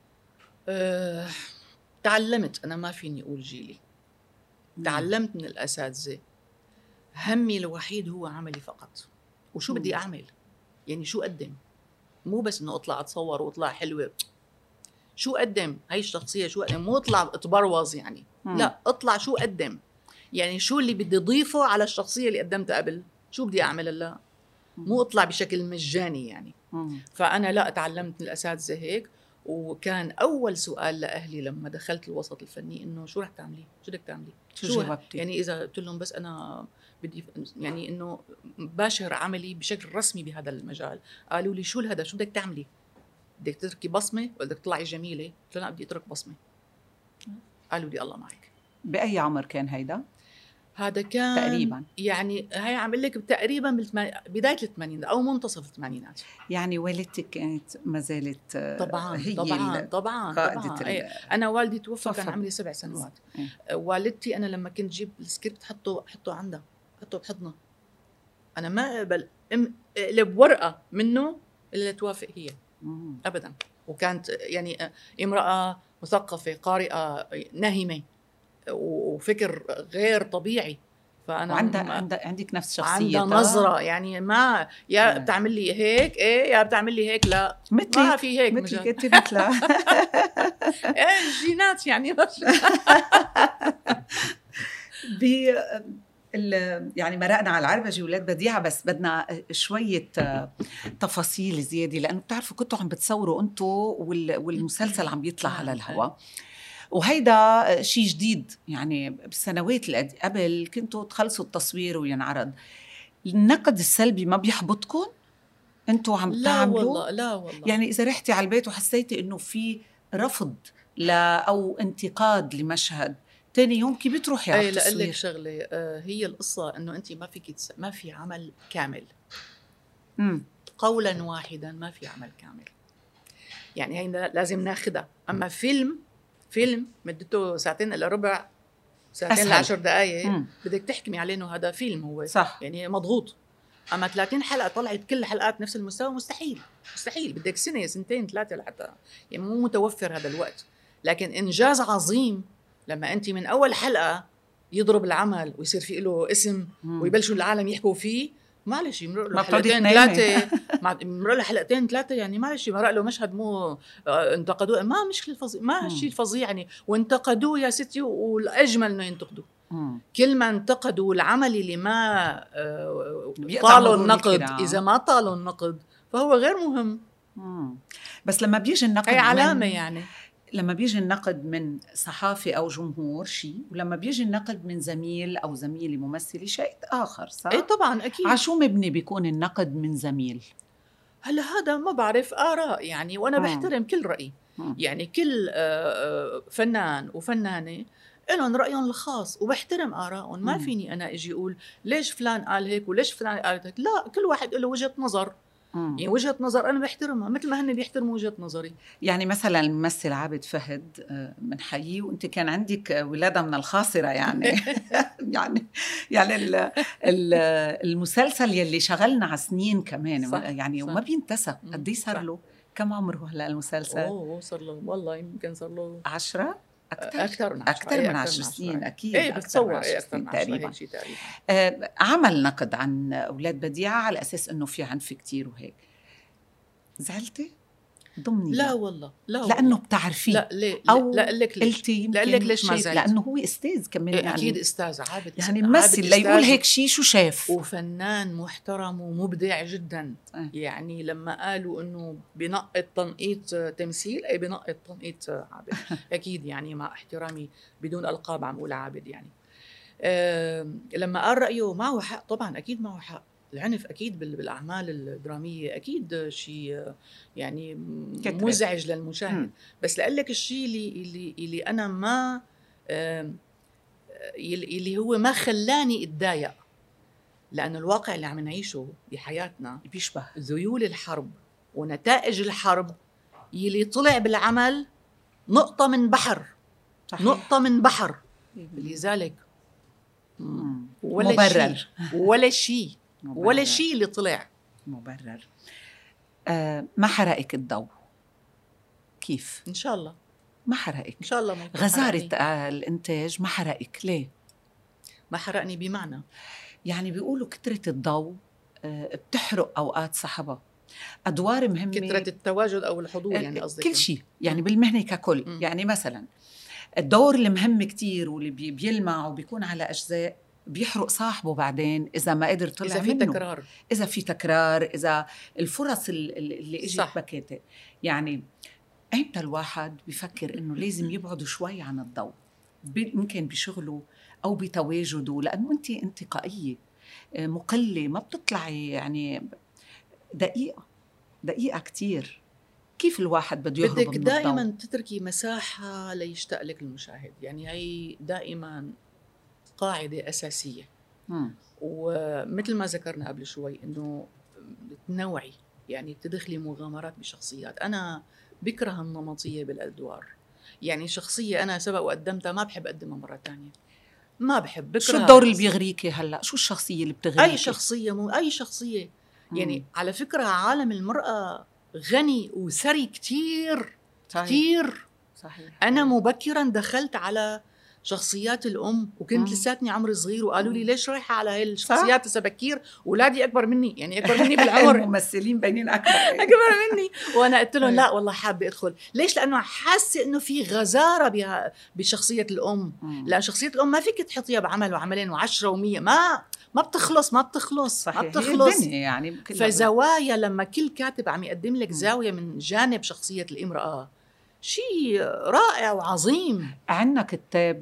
تعلمت، أنا ما فيني أقول جيلي، تعلمت من الأساتذة. همي الوحيد هو عملي فقط. وشو بدي أعمل؟ يعني شو أقدم؟ مو بس إنه أطلع أتصور وأطلع حلوة. شو أقدم؟ هاي الشخصية شو أقدم؟ مو أطلع أتبروز يعني. لا، أطلع شو أقدم؟ يعني شو اللي بدي أضيفه على الشخصية اللي قدمتها قبل؟ شو بدي أعمل؟ لا، مو أطلع بشكل مجاني يعني. فأنا لا، تعلمت من الأساتذة هيك. وكان اول سؤال لاهلي لما دخلت الوسط الفني انه شو رح تعملي، شو بدك تعملي، شو جاوبتي؟ يعني اذا قلت لهم بس انا بدي يعني انه باشر عملي بشكل رسمي بهذا المجال، قالوا لي شو الهدف، شو بدك تعملي، بدك تتركي بصمه ولا بدك تطلعي جميله؟ قلت لهم لا بدي اترك بصمه. قالوا لي الله معك. باي عمر كان هيدا؟ هذا كان تقريبا يعني هي عم اقول لك تقريبا بدايه الثمانينات او منتصف الثمانينات. يعني والدتك كانت ما زالت طبعا هي طبعا قائدة طبعا انا والدي توفى كان عمري 7 سنوات. والدتي انا لما كنت جيب السكريبت حطه عندها، حطه بحضنها، انا ما اقبل اقلب ورقه منه الا توافق هي ابدا. وكانت يعني امراه مثقفه قارئه ناهمه وفكر غير طبيعي. فانا عندك نفس شخصيتها، عندها نظره يعني ما يا بتعمل لي هيك ايه يا بتعمل لي هيك لا ما في هيك مثلك انت مثلها. ايه الجينات يعني يعني مرقنا على العربجة ولاد بديعة، بس بدنا شوية تفاصيل زيادة، لأنه بتعرفوا كنتوا عم بتصوروا أنتوا والمسلسل عم بيطلع على الهواء، وهيدا شيء جديد. يعني بالسنوات اللي قبل كنتوا تخلصوا التصوير وينعرض. النقد السلبي ما بيحبطكم أنتوا عم تعملوا؟ لا والله يعني إذا رحتي على البيت وحسيتي إنه في رفض أو انتقاد لمشهد، تاني يوم كيف بتروحي على التصوير؟ لأقول لك شغله، هي القصه انه انت ما في عمل كامل. قولا واحدا ما في عمل كامل، يعني هي لازم ناخدها. اما فيلم مدته 2 ساعة إلا ربع، 2 ل 10 دقائق بدك تحكمي عليه انه هذا فيلم هو صح. يعني مضغوط. اما 30 حلقه طلعت كل الحلقات نفس المستوى، مستحيل بدك 1 2 3 سنين لحتى، يعني مو متوفر هذا الوقت. لكن انجاز عظيم لما انت من اول حلقه يضرب العمل ويصير في له اسم ويبلشوا العالم يحكوا فيه. معلش يمرق له حلقتين ثلاثه يعني معلش يمرق له مشهد مو انتقدوه، ما مشكله ما هالشيء الفظيع يعني. وانتقدوه يا ستي، والاجمل انه ينتقدوا. كل ما انتقدوا العمل اللي ما طالوا النقد، اذا ما طالوا النقد فهو غير مهم. بس لما بيجي النقد هي علامه يعني، لما بيجي النقد من صحافي أو جمهور شيء، ولما بيجي النقد من زميل أو زميلة ممثلة شيء آخر، صح؟ إيه طبعاً أكيد. عشو مبني بيكون النقد من زميل؟ هلا هذا ما بعرف، آراء يعني، وأنا بحترم كل رأي. يعني كل فنان وفنانة لهم رأيهم الخاص وبحترم آراءهم. ما فيني أنا أجي أقول ليش فلان قال هيك وليش فلان قال هيك. لا، كل واحد له وجهة نظر. يعني وجهة نظر أنا بحترمها مثل ما هن بيحترموا وجهة نظري. يعني مثلا الممثل عابد فهد من حيي، وأنت كان عندك ولادة من الخاصرة يعني. يعني المسلسل يلي شغلنا على سنين كمان، صح يعني، وما بينتسى. قد صار له كم عمره هلا المسلسل؟ صار له والله يمكن صار له 10 أكثر من 10 سنين أكيد. بتصور أكثر من 10 تقريبا. تقريبا. عمل نقد عن أولاد بديعة على أساس أنه في عنف كتير وهيك. زعلتي؟ ضمني لا والله، لأنه بتعرفيه. لا ليه؟ أو لا لك ليش ما زعلت؟ لأنه هو أستاذ كمان يعني. أكيد أستاذ عابد، يعني ممثل لا يقول هيك شيء شو شاف. وفنان محترم ومبدع جدا. يعني لما قالوا إنه بنقط تنقيط تمثيل، أي بنقط تنقيط عابد. أكيد يعني مع احترامي بدون ألقاب عم أقول عابد يعني. لما قال رأيه معه حق طبعا، أكيد معه حق. العنف أكيد بالأعمال الدرامية أكيد شيء يعني مزعج للمشاهد. بس لقلك الشيء اللي أنا ما اللي هو ما خلاني أتضايق، لأن الواقع اللي عم نعيشه بحياتنا بيشبه ذيول الحرب ونتائج الحرب. يلي طلع بالعمل نقطة من بحر. صحيح. نقطة من بحر. لذلك مبرر ولا شيء اللي طلع مبرر. ما حرقك الضوء؟ كيف؟ إن شاء الله ما حرقك. إن شاء الله غزارة الإنتاج ما حرقك ليه؟ ما حرقني بمعنى يعني بيقولوا كترة الضوء بتحرق أوقات صحبة. أدوار مهمة، كترة التواجد أو الحضور يعني قصدك؟ كل شيء يعني بالمهنة ككل. يعني مثلا الدور المهم كتير واللي بيلمع وبيكون على أجزاء بيحرق صاحبه بعدين إذا ما قدر طلع إذا في منه. إذا في تكرار، إذا الفرص اللي إجت بكيتة. يعني امتى الواحد بيفكر انه لازم يبعد شوي عن الضوء، يمكن بشغله او بتواجده، لانه انت انتقائيه مقله، ما بتطلعي يعني دقيقه كتير. كيف الواحد بده يهرب بدك من دائما الضوء؟ تتركي مساحة ليشتاق لك المشاهد، يعني هي دائما قاعدة أساسية. ومثل ما ذكرنا قبل شوي إنه تنوعي، يعني تدخلي مغامرات بشخصيات. أنا بكره النمطية بالأدوار، يعني شخصية أنا سبق وقدمتها ما بحب أقدمها مرة تانية، ما بحب، بكره. شو الدور اللي بيغريكي هلا؟ شو الشخصيه اللي بتغريكي؟ أي شخصية، مو أي شخصية. يعني على فكرة عالم المرأة غني وثري كتير. صحيح. كتير. صحيح. أنا مبكرا دخلت على شخصيات الأم وكنت لساتني عمري صغير، وقالوا لي ليش رايحة على هاي الشخصيات هسه بكير؟ أولادي أكبر مني، يعني أكبر مني بالعمر. الممثلين بينين أكبر. أكبر مني. وأنا قلت لهم لا والله حابة أدخل. ليش؟ لأنه حاسة إنه في غزارة بشخصية الأم. لأن شخصية الأم ما فيك تحطيها بعمل وعملين و10 و100، ما بتخلص. صحيح. ما بتخلص يعني فزوايا لما كل كاتب عم يقدم لك زاوية من جانب شخصية الامرأة، شيء رائع وعظيم. عنا كتاب،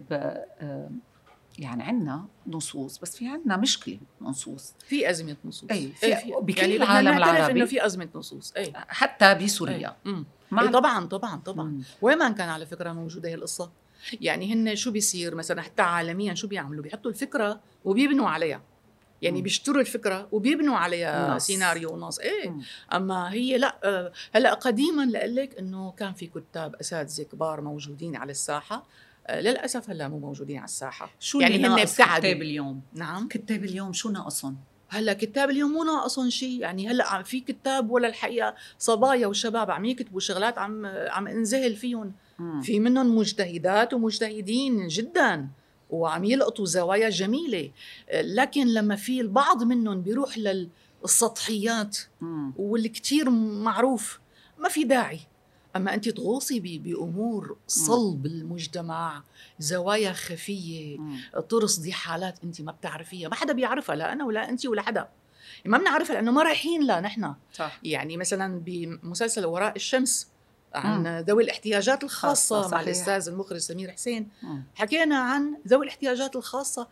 يعني عنا نصوص، بس في عنا مشكلة نصوص، في أزمة نصوص. أي بكل يعني العالم العربي، إنه في أزمة نصوص. أي حتى بسوريا. أي طبعا. وين ما كان على فكرة موجودة هي القصة. يعني هن شو بيصير مثلا حتى عالميا شو بيعملوا؟ بيحطوا الفكرة وبيبنوا عليها، يعني بيشتروا الفكرة وبيبنوا عليها سيناريو ونص. أما هي لا. هلأ قديما لقلك إنه كان في كتاب أساتذة كبار موجودين على الساحة، للأسف هلا مو موجودين على الساحة. شو يعني اللي هن ناقص ابتعدوا. كتاب اليوم؟ نعم، كتاب اليوم شو ناقصهم؟ هلا كتاب اليوم مو ناقصهم شيء. يعني هلا في كتاب، ولا الحقيقة صبايا وشباب عم يكتبوا شغلات عم انذهل فيهم. في منهم مجتهدات ومجتهدين جدا وعم يلقطوا زوايا جميلة، لكن لما في البعض منهم بيروح للسطحيات والكتير معروف ما في داعي. أما أنت تغوصي بأمور صلب المجتمع، زوايا خفية، ترصدي حالات أنت ما بتعرفيها، ما حدا بيعرفها، لا أنا ولا أنت ولا حدا، ما بنعرفها لأنه ما رايحين لا نحن. صح. يعني مثلا بمسلسل وراء الشمس عن ذوي الاحتياجات الخاصة مع الأستاذ المخرج سمير حسين، حكينا عن ذوي الاحتياجات الخاصة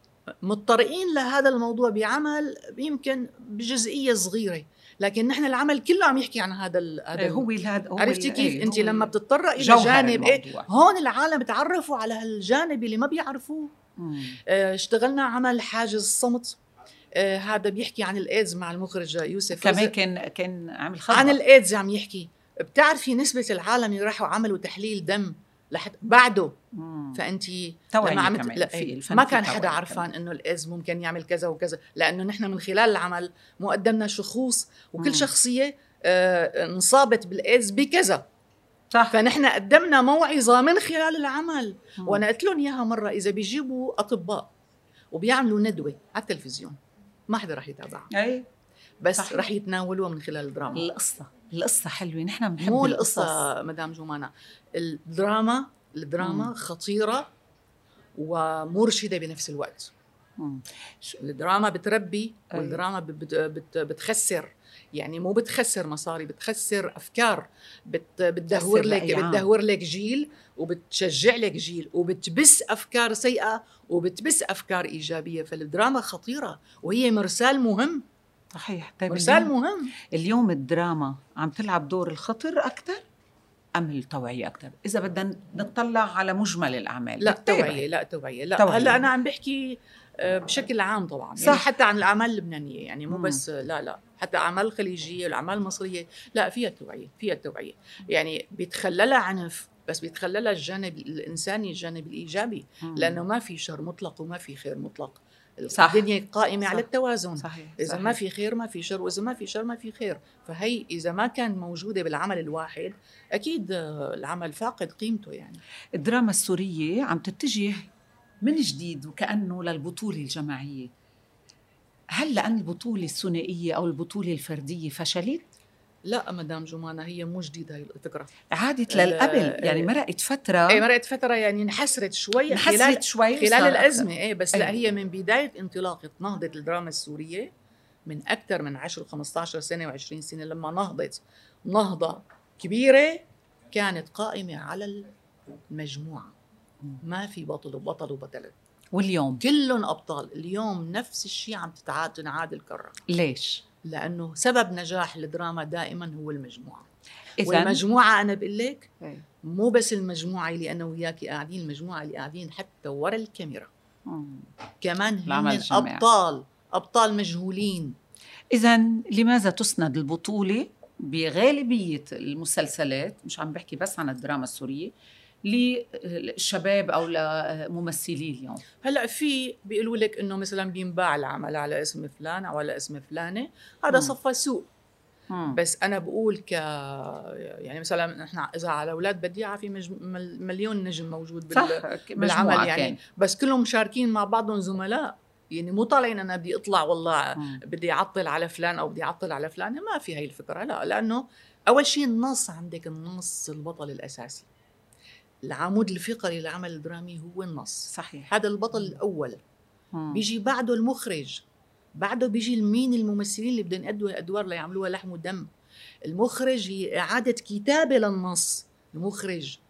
مضطرين لهذا الموضوع بعمل يمكن بجزئية صغيرة، لكن نحن العمل كله عم يحكي عن هذا هو عرفتي كيف؟ انت لما بتتطرق الى جانب هون العالم تعرفوا على هالجانب اللي ما بيعرفوه. اشتغلنا عمل حاجز الصمت، هذا بيحكي عن الايدز مع المخرج يوسف كمان كان عامل خبر عن الايدز. عم يحكي بتعرفي نسبة العالم اللي راحوا عملوا تحليل دم لحد بعده. فانت لما ما كان حدا عرفان انه الايدز ممكن يعمل كذا وكذا، لانه نحن من خلال العمل مو قدمنا شخوص وكل شخصيه انصابت بالايدز بكذا. صح. فنحن قدمنا موعظه من خلال العمل. وانا قلت لهم اياها مره، اذا بيجيبوا اطباء وبيعملوا ندوه على التلفزيون ما حدا رح يتابعها. اي بس صحيح. رح يتناولوها من خلال الدراما. القصه حلوه، نحن بنحب مو القصه مدام جمانة، الدراما خطيرة ومرشدة بنفس الوقت. الدراما بتربي والدراما بتخسر، يعني مو بتخسر مصاري، بتخسر أفكار، بتدهور لك جيل وبتشجع لك جيل، وبتبث أفكار سيئة وبتبث أفكار إيجابية. فالدراما خطيرة وهي مرسال مهم. صحيح. مرسال مهم. اليوم الدراما عم تلعب دور الخطر أكثر أم التوعية أكثر؟ إذا بدنا نطلع على مجمل الأعمال. لا توعية. هلا أنا عم بحكي بشكل عام طبعا، يعني حتى عن الأعمال اللبنانية، يعني مو بس لا حتى الأعمال الخليجية والأعمال المصرية لا فيها التوعية. يعني بيتخللها عنف، بس بيتخللها الجانب الإنساني، الجانب الإيجابي، لأنه ما في شر مطلق وما في خير مطلق. الدنيا قائمة على التوازن. صحيح. إذا ما في خير ما في شر، وإذا ما في شر ما في خير. فهي إذا ما كان موجودة بالعمل الواحد أكيد العمل فاقد قيمته. يعني الدراما السورية عم تتجه من جديد وكأنه للبطولة الجماعية. هل لأن البطولة الثنائية أو البطولة الفردية فشلت؟ لا مدام جمانة، هي مو جديدة هي الفكرة، عادت للقبل. يعني مرقت فترة يعني انحسرت شوي خلال الأزمة. بس لا، هي من بداية انطلاقة نهضة الدراما السورية من أكثر من 10 15 سنة و20 سنة، لما نهضت نهضة كبيرة كانت قائمة على المجموعة، ما في بطل وبطل وبطلة. واليوم كلهم أبطال. اليوم نفس الشيء عم تنعاد الكرة. ليش؟ لأنه سبب نجاح الدراما دائما هو المجموعة. إذن والمجموعة أنا بقول لك مو بس المجموعة اللي أنا وياكي قاعدين، المجموعة اللي قاعدين حتى ورا الكاميرا كمان هن أبطال مجهولين. إذن لماذا تسند البطولة بغالبية المسلسلات، مش عم بحكي بس عن الدراما السورية، للشباب أو لممثلي اليوم؟ هلأ في بيقولوا لك إنه مثلا بينباع العمل على اسم فلان أو على اسم فلانة، هذا صفى سوء. بس أنا بقول يعني مثلا نحن إذا على أولاد بديعة في مليون نجم موجود بالعمل يعني كان. بس كلهم مشاركين مع بعضهم زملاء، يعني مو طالعين أنا بدي أطلع والله بدي أعطل على فلان أو بدي أعطل على فلانة، ما في هاي الفكرة. لا، لأنه أول شيء النص، عندك النص البطل الأساسي، العمود الفقري للعمل الدرامي هو النص. صحيح. هذا البطل الأول. بيجي بعده المخرج، بعده بيجي مين الممثلين اللي بدهم يأدوا الأدوار اللي يعملوها لحم ودم. المخرج هي إعادة كتابة للنص. المخرج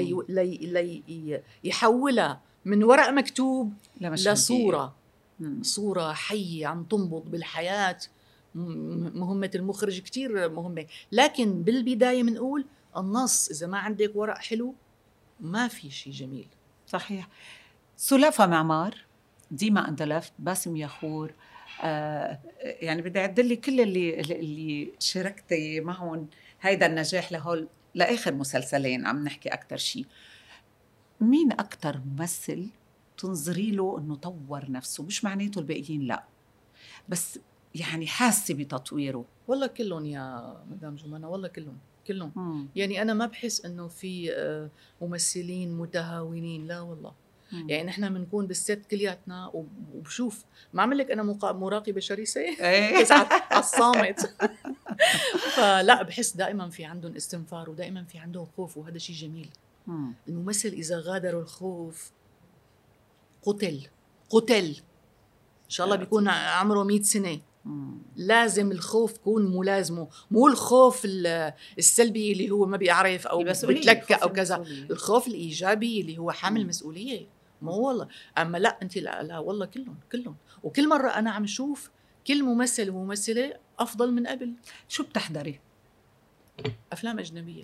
يحولها من ورق مكتوب لصورة، صورة حية عم تنبض بالحياة. مهمة المخرج كتير مهمة. لكن بالبداية منقول النص، إذا ما عندك ورق حلو ما في شيء جميل. صحيح. سلافة معمار، ديما أندلفت، باسم ياخور، يعني بدي أعدل لي كل اللي شاركتي معهم هيدا النجاح لهول لآخر مسلسلين عم نحكي أكتر شيء. مين أكتر ممثل تنظري له إنه طور نفسه؟ مش معناته الباقيين لا، بس يعني حاسة بتطويره. والله كلهم يا مدام جمانة، والله كلهم. يعني أنا ما بحس إنه في ممثلين متهاونين، لا والله. يعني نحن بنكون بالست كلياتنا وبشوف، ما عمل لك أنا مراقبة شرسة بس على الصامت. فلا، بحس دائما في عندهم استنفار ودائما في عندهم خوف، وهذا شيء جميل. الممثل إذا غادروا الخوف قتل إن شاء الله بيكون عمره 100 سنة. لازم الخوف يكون ملازمه، مو الخوف السلبي اللي هو ما بيعرف أو بتلكأ أو كذا. الخوف الإيجابي اللي هو حامل مسؤولية. ما هو والله. أما لا، أنت لا والله كلهم. وكل مرة أنا عم شوف كل ممثل وممثلة أفضل من قبل. شو بتحضري؟ أفلام أجنبية.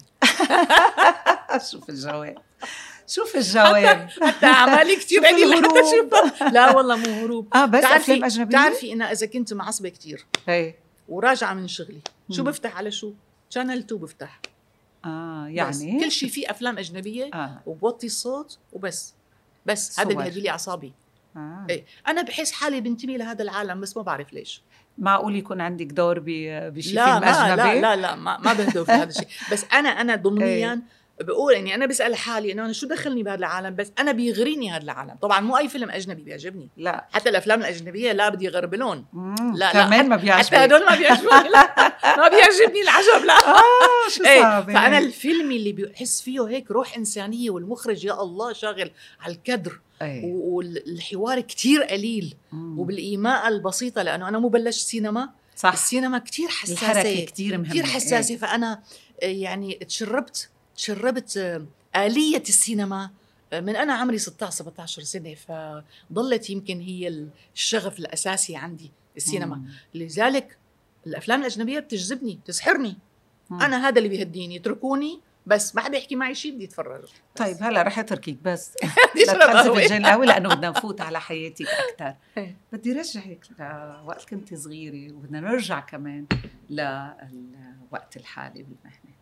شوف الجواب. حتى أعمالي كتير لا والله مو هروب. بس أفلام أجنبية. تعرفي إن إذا كنت معصبة كتير وراجعة من شغلي شو بفتح على شو؟ شانل 2 بفتح. يعني كل شيء فيه أفلام أجنبية وبوطي الصوت وبس هذا اللي بيهدي لي أعصابي. أنا بحس حالي بنتمي لهذا العالم، بس ما بعرف ليش. معقول يكون عندك دور بشي فيلم أجنبي؟ لا ما بهدف هذا الشيء. بس أنا ضمنيا بقول إني أنا بسأل حالي إنه أنا شو دخلني بهذا العالم، بس أنا بيغريني هذا العالم. طبعا مو أي فيلم أجنبي بيعجبني، لا، حتى الأفلام الأجنبية لا بدي غربلون. لا كمان ما بيعجبني، حتى هدول ما بيعجبوني. لا ما بيعجبني العجب. لا شو صعب. فأنا الفيلم اللي بحس فيه هيك روح إنسانية، والمخرج يا الله شاغل على الكدر، والحوار كتير قليل، وبالإيماءة البسيطة، لأنه أنا مو بلش سينما. صح. السينما كتير حساسة، الحركة كتير مهمة، كتير حساسة. فأنا يعني تشربت آلية السينما من أنا عمري 16-17 سنة، فضلت يمكن هي الشغف الأساسي عندي السينما. لذلك الأفلام الأجنبية بتجذبني، تسحرني. أنا هذا اللي بيهديني. اتركوني بس، ما حدا يحكي معي شيء، بدي اتفرج. طيب هلا رح اتركك بس لتحذف الجلاوي، لأنه بدنا نفوت على حياتك أكتر. بدي رجعك لوقت كنت صغيرة، وبدنا نرجع كمان للوقت الحالي بالمهنة.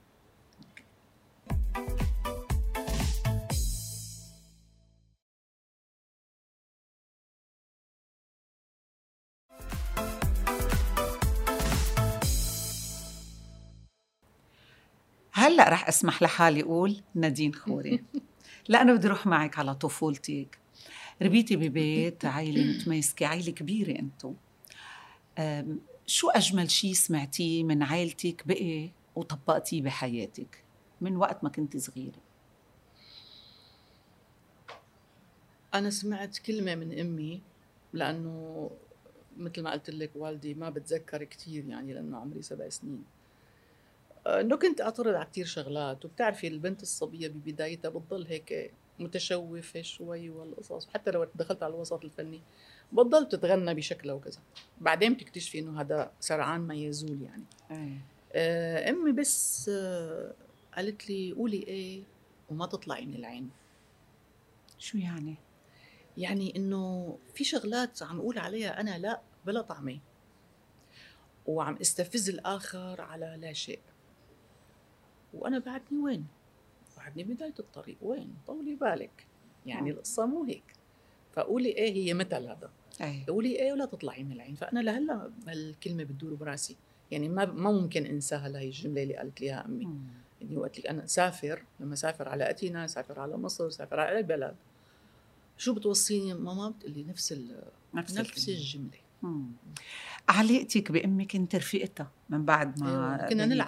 هلأ رح أسمح لحالي أقول نادين خوري، لأنه بدي أروح معك على طفولتك. ربيتي ببيت عائلة متماسكة، عائلة كبيرة أنتو. شو أجمل شي سمعتيه من عائلتك بقي وطبقتيه بحياتك من وقت ما كنت صغيرة؟ أنا سمعت كلمة من أمي، لأنه مثل ما قلت لك والدي ما بتذكر كتير، يعني لأنه عمري 7 سنين. انه كنت اعترض على كثير شغلات، وبتعرفي البنت الصبيه ببدايتها بتضل هيك متشوفه شوي والقصص، حتى لو دخلت على الوسط الفني بتضل تتغنى بشكلها وكذا. بعدين بتكتشفي انه هذا سرعان ما يزول يعني. امي بس قالت لي قولي ايه وما تطلعي من العين. شو يعني؟ يعني انه في شغلات عم اقول عليها انا لا بلا طعمه، وعم استفز الاخر على لا شيء، وانا بعدني وين؟ بعدني بدايه الطريق، وين؟ طولي بالك يعني القصه مو هيك. فقولي ايه هي مثل هذا، قولي ايه ولا تطلعي من العين. فانا لهلا هالكلمه بتدور براسي، يعني ما ممكن انساها لهي الجمله اللي قالت لي اياها امي. يعني وقت لك انا سافر، لما سافر على اتينا، سافر على مصر، سافر على اي بلد، شو بتوصيني ماما؟ بتقلي نفس الجمله. علاقتك بامك انت رفيقتها من بعد ما أيوة.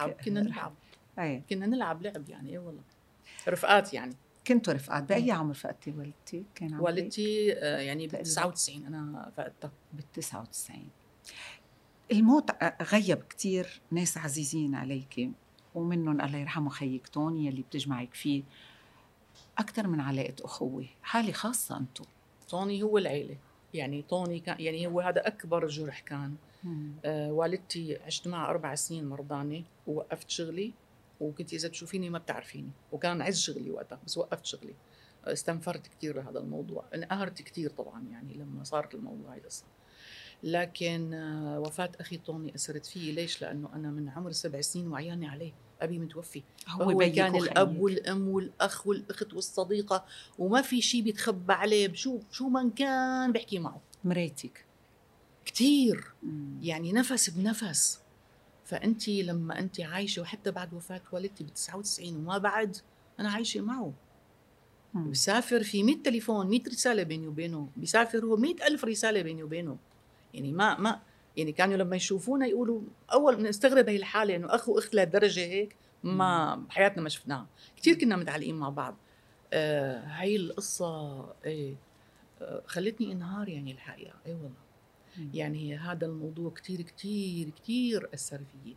كنا نلعب لعب يعني. ايه والله رفقات يعني. كنتوا رفقات. باي عمر فقدتي والدتي؟ كان عمرك؟ والدتي يعني بال 99 انا فقدتها. بال 99. الموت غيب كتير ناس عزيزين عليك، ومنهم الله يرحمه خيك توني اللي بتجمعك فيه أكثر من علاقة أخوة، حالة خاصة أنتو. توني هو العيلة، يعني توني كان يعني هو هذا أكبر جرح كان. والدتي عشت معها 4 سنين مرضانة، ووقفت شغلي، وكنت إذا تشوفيني ما بتعرفيني، وكان عز شغلي وقتها، بس وقفت شغلي. استنفرت كتير بهذا الموضوع، انقهرت كتير طبعا يعني لما صارت الموضوع هاي القصة. لكن وفاة أخي توني أثرت فيي. ليش؟ لأنه أنا من عمر 7 سنين وعياني عليه، أبي متوفي. هو كان الأب والأم والأخ والأخت والصديقة، وما في شيء بيتخبى عليه. شو من كان بحكي معه. مريتك كتير يعني نفس بنفس. فأنتي لما أنت عايشة، وحتى بعد وفاة والدتي ب99 وما بعد أنا عايشة معه. بسافر في 100 تليفون، 100 رسالة بيني وبينه، بيسافر هو 100,000 رسالة بيني وبينه. يعني ما يعني كانوا لما يشوفونا يقولوا أول نستغرب هي الحالة، إنه أخ وأخت لهالدرجة هيك ما بحياتنا ما شفناها. كتير كنا متعلقين مع بعض. هاي القصة خلتني انهار يعني الحقيقة. والله يعني هذا الموضوع كتير كتير كتير أثر فيي.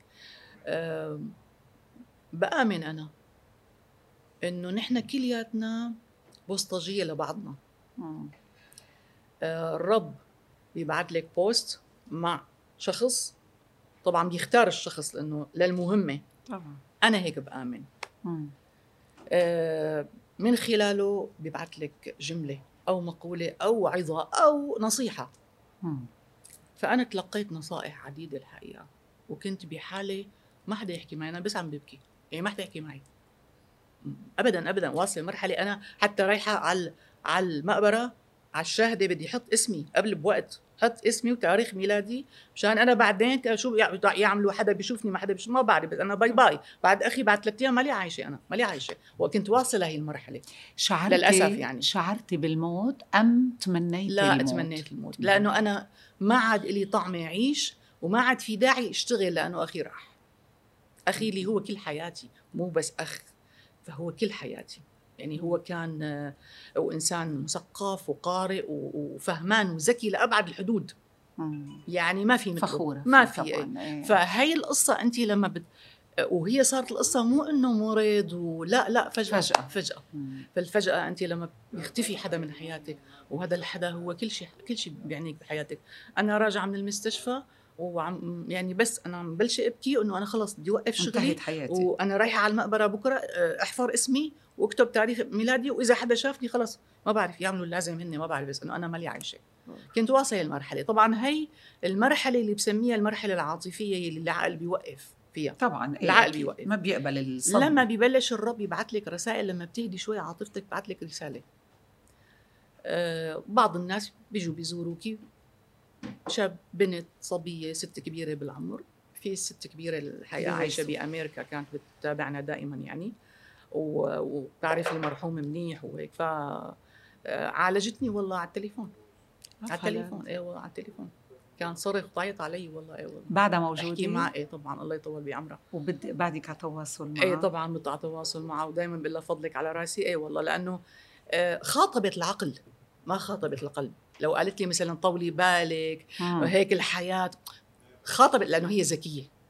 بآمن أنا إنه نحن كلياتنا بوسطجية لبعضنا. الرب بيبعت لك بوست مع شخص، طبعا بيختار الشخص لأنه للمهمة. طبعا أنا هيك بآمن. من خلاله بيبعت لك جملة أو مقولة أو عظة أو نصيحة. فأنا تلقيت نصائح عديدة الحقيقة، وكنت بحالة ما حدا يحكي معي. أنا بس عم ببكي، يعني ما حدا يحكي معي أبدا أبدا. واصل مرحلة أنا حتى رايحة على المقبرة، على الشاهدة بدي حط اسمي قبل بوقت، حط اسمي وتاريخ ميلادي، مشان أنا بعدين شو يعملوا، حدا بيشوفني ما حدا بيشوفني ما بعرف. بس أنا باي بعد أخي بعد 3 أيام مالي عايشة. أنا مالي عايشة، وكنت واصلة هي المرحلة. للأسف يعني. شعرتي بالموت أم تمنيتي لا الموت؟ تمنيت الموت، لأنه أنا ما عاد إلي طعم أعيش، وما عاد في داعي اشتغل، لأنه أخي راح. أخي اللي هو كل حياتي، مو بس أخ، فهو كل حياتي. يعني هو كان وإنسان مثقف وقارئ وفهمان وذكي لأبعد الحدود. يعني ما في مثله، فخورة ما في. فهي القصة أنت لما وهي صارت القصة مو إنه مرض لا فجأة. فالفجأة أنت لما يختفي حدا من حياتك، وهذا الحدا هو كل شيء بيعنيك بحياتك. أنا راجعة من المستشفى وعم يعني بس أنا بلش أبكي إنه أنا خلص بدي أوقف شغلي، وأنا رايحة على المقبرة بكرة أحفر اسمي واكتب تاريخ ميلادي، وإذا حدا شافني خلص ما بعرف يعملوا اللازم هني، ما بعرف، بس إنه أنا مالي عايشة. كنت واصلة المرحلة. طبعا هي المرحلة اللي بسميها المرحلة العاطفية اللي العقل بيوقف فيها. طبعا العقل بيوقف، ما بيقبل الصدمة. لما بيبلش الرب يبعث لك رسائل، لما بتهدي شوي عاطفتك بيبعث لك رسالة. بعض الناس بيجوا بيزوروكي، شاب، بنت، صبية، ست كبيرة بالعمر. في ست كبيرة الحقيقة عايشة بأمريكا، كانت بتتابعنا دائما يعني، وبتعرف المرحوم منيح وهيك. عالجتني والله على التليفون. على التليفون. ايوه على التليفون. كان صرخ وطايط علي والله. والله بعدها موجودة احكي معه. طبعا الله يطول بعمرها. بعدك على تواصل معه؟ طبعا بقطع تواصل معه، ودائما بقول لها فضلك على راسي. والله لانه خاطبت العقل ما خاطبت القلب. لو قالت لي مثلا طولي بالك هيك الحياة، خاطبت لانه هي ذكية.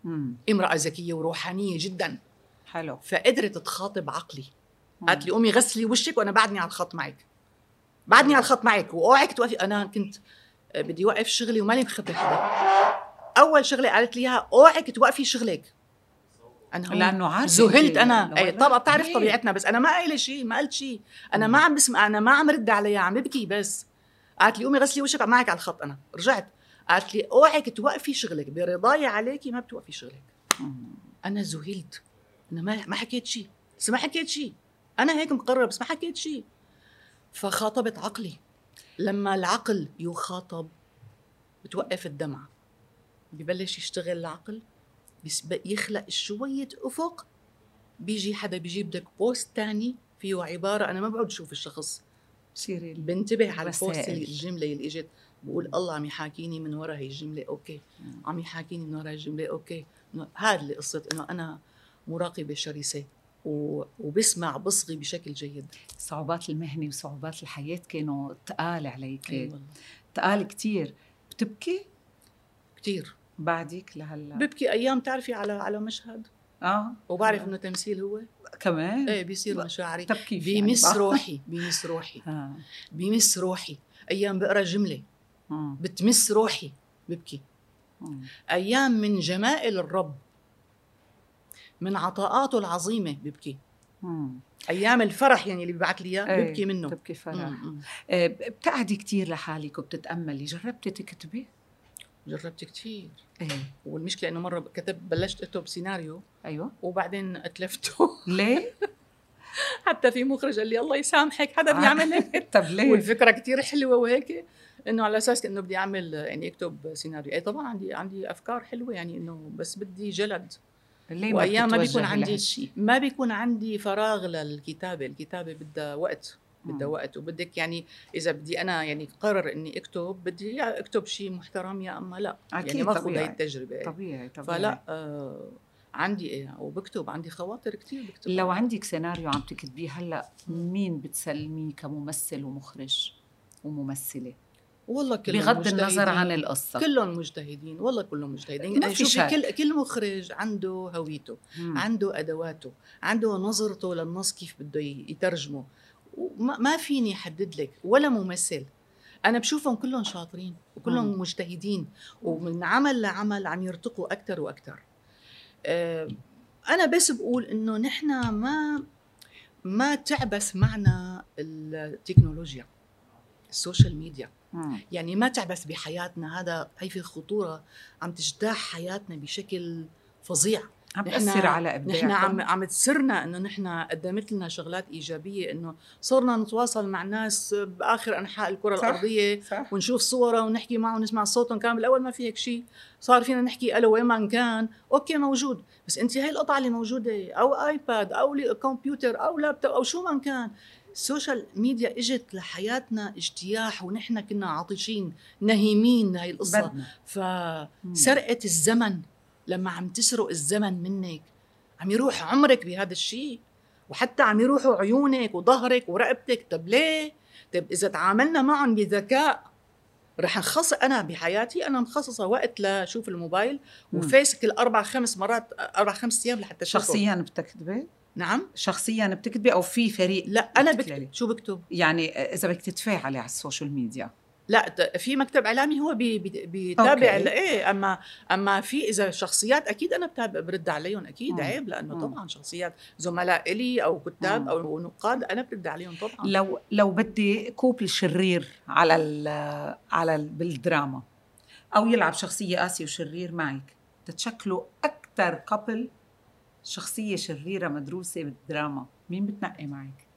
امرأة ذكية وروحانية جدا. حلو. فقدرت تخاطب عقلي. قالت لي قومي غسلي وشك وانا بعدني على الخط معك، بعدني على الخط معك، واوعك توقفي. انا كنت بدي اوقف شغلي ومالي مخبر حدا. اول شغله قالت لي اياها اوعك توقفي شغلك. انا لانه عارفه ذهلت. انا اي طبعا بتعرف طبيعتنا، بس انا ما قايله شيء، ما قلت شيء، انا ما عم بسمع، انا ما عم رد عليها، عم ببكي بس. قالت لي قومي غسلي وشك معك على الخط. انا رجعت قالت لي اوعك توقفي شغلك، برضاي عليكي ما بتوقفي شغلك. انا ذهلت، انا ما حكيت شيء، بس ما حكيت شيء، انا هيك مقرره بس ما حكيت شيء. فخاطبت عقلي. لما العقل يخاطب بتوقف الدمعة، ببلش يشتغل العقل، يخلق شوية أفق. بيجي حدا بيجيب لك بوست تاني فيه عبارة، أنا ما بقعد شوف الشخص، بنتبه على البوست، الجملة اللي اجت، بقول الله عم يحاكيني من وراء هي الجملة، أوكي، عم يحاكيني من وراء هي الجملة، أوكي. هذا اللي قصة إنه أنا مراقبة شرسة وبسمع بصغي بشكل جيد. صعوبات المهنة وصعوبات الحياة كانوا تقال عليك، تقال كتير. بتبكي؟ كتير. بعدك لهلا ببكي أيام تعرفي على مشهد وبعرف إنه تمثيل هو كمان. إيه بيصير مشاعري بيمس يعني روحي، بيمس روحي بيمس روحي. أيام بقرأ جملة بتمس روحي ببكي. أيام من جمائل الرب، من عطاءاته العظيمة ببكي. أيام الفرح يعني اللي ببعث لي إياه ببكي منه. ببكي فرح. بتقعدي كتير لحالك وبتتأملي. جربتي تكتبي؟ جربت كتير. والمشكلة إنه مرة بلشت أكتب سيناريو. أيوة. وبعدين أتلفته. ليه؟ حتى في مخرج قال لي الله يسامحك، حدا بيعمل هيك. طب ليه؟ والفكرة كتير حلوة وهيك، إنه على أساس إنه بدي أعمل يعني أكتب سيناريو. أي طبعا عندي أفكار حلوة يعني، إنه بس بدي جلد. وأيام ما بيكون عندي فراغ للكتابة. الكتابة بدها وقت، بدها وقت، وبدك يعني إذا بدي أنا يعني قرر إني أكتب، بدي يا أكتب شيء محترم يا أما لا. يعني ما أخذ هاي التجربة. طبيعي. فلا عندي وبكتب، عندي خواطر كتير بكتب. لو عندك سيناريو عم تكتبيه هلأ، مين بتسلميه كممثل ومخرج وممثلة؟ والله كلهم بغض النظر عن القصة كلهم مجتهدين، والله كلهم مجتهدين. يعني شوفي كل مخرج عنده هويته، عنده أدواته، عنده نظرته للنص كيف بده يترجمه. ما فيني أحدد لك ولا ممثل. أنا بشوفهم كلهم شاطرين وكلهم مجتهدين، ومن عمل لعمل عم يرتقوا أكتر وأكتر. أنا بس بقول إنه نحن ما تعبث معنا التكنولوجيا، السوشيال ميديا. يعني ما تعبث بحياتنا. هي في خطورة عم تجتاح حياتنا بشكل فظيع، عم تأثر على إبداعنا. نحن عم تسرنا إنه نحن قدمت لنا شغلات إيجابية، إنه صرنا نتواصل مع الناس بآخر أنحاء الكرة الأرضية. صح. ونشوف صورة ونحكي معه ونسمع صوتهم. كان بالأول ما في هيك شيء، صار فينا نحكي ألو وين ما كان، أوكي موجود، بس أنت هاي القطعة اللي موجودة أو آيباد أو كمبيوتر أو لابتوب أو شو ما كان. السوشيال ميديا اجت لحياتنا اجتياح، ونحن كنا عاطشين نهيمين هاي القصة. فسرقة الزمن، لما عم تسرق الزمن منك عم يروح عمرك بهذا الشيء، وحتى عم يروحوا عيونك وظهرك ورقبتك. طب ليه؟ طب إذا تعاملنا معهم بذكاء رح نخصص. أنا بحياتي أنا مخصصة وقت لشوف الموبايل وفيسك 4-5 مرات 4-5 أيام لحتى أشوفه. شخصياً بتكتبي؟ نعم. شخصياً بتكتبي أو في فريق؟ لا أنا بكتب. شو بكتب؟ يعني إذا بدك تتفاعلي على السوشيال ميديا. لا، في مكتب إعلامي هو بيتابع. إيه، أما في إذا شخصيات أكيد أنا برد عليهم أكيد. عيب، لأنه طبعا شخصيات زملاء إلي أو كتاب أو نقاد أنا برد عليهم طبعا. لو بدي كوبل شرير على بالدراما، أو يلعب شخصية قاسية وشرير معك، تتشكلوا أكتر كابل شخصية شريرة مدروسة بالدراما، مين بتنقي معك؟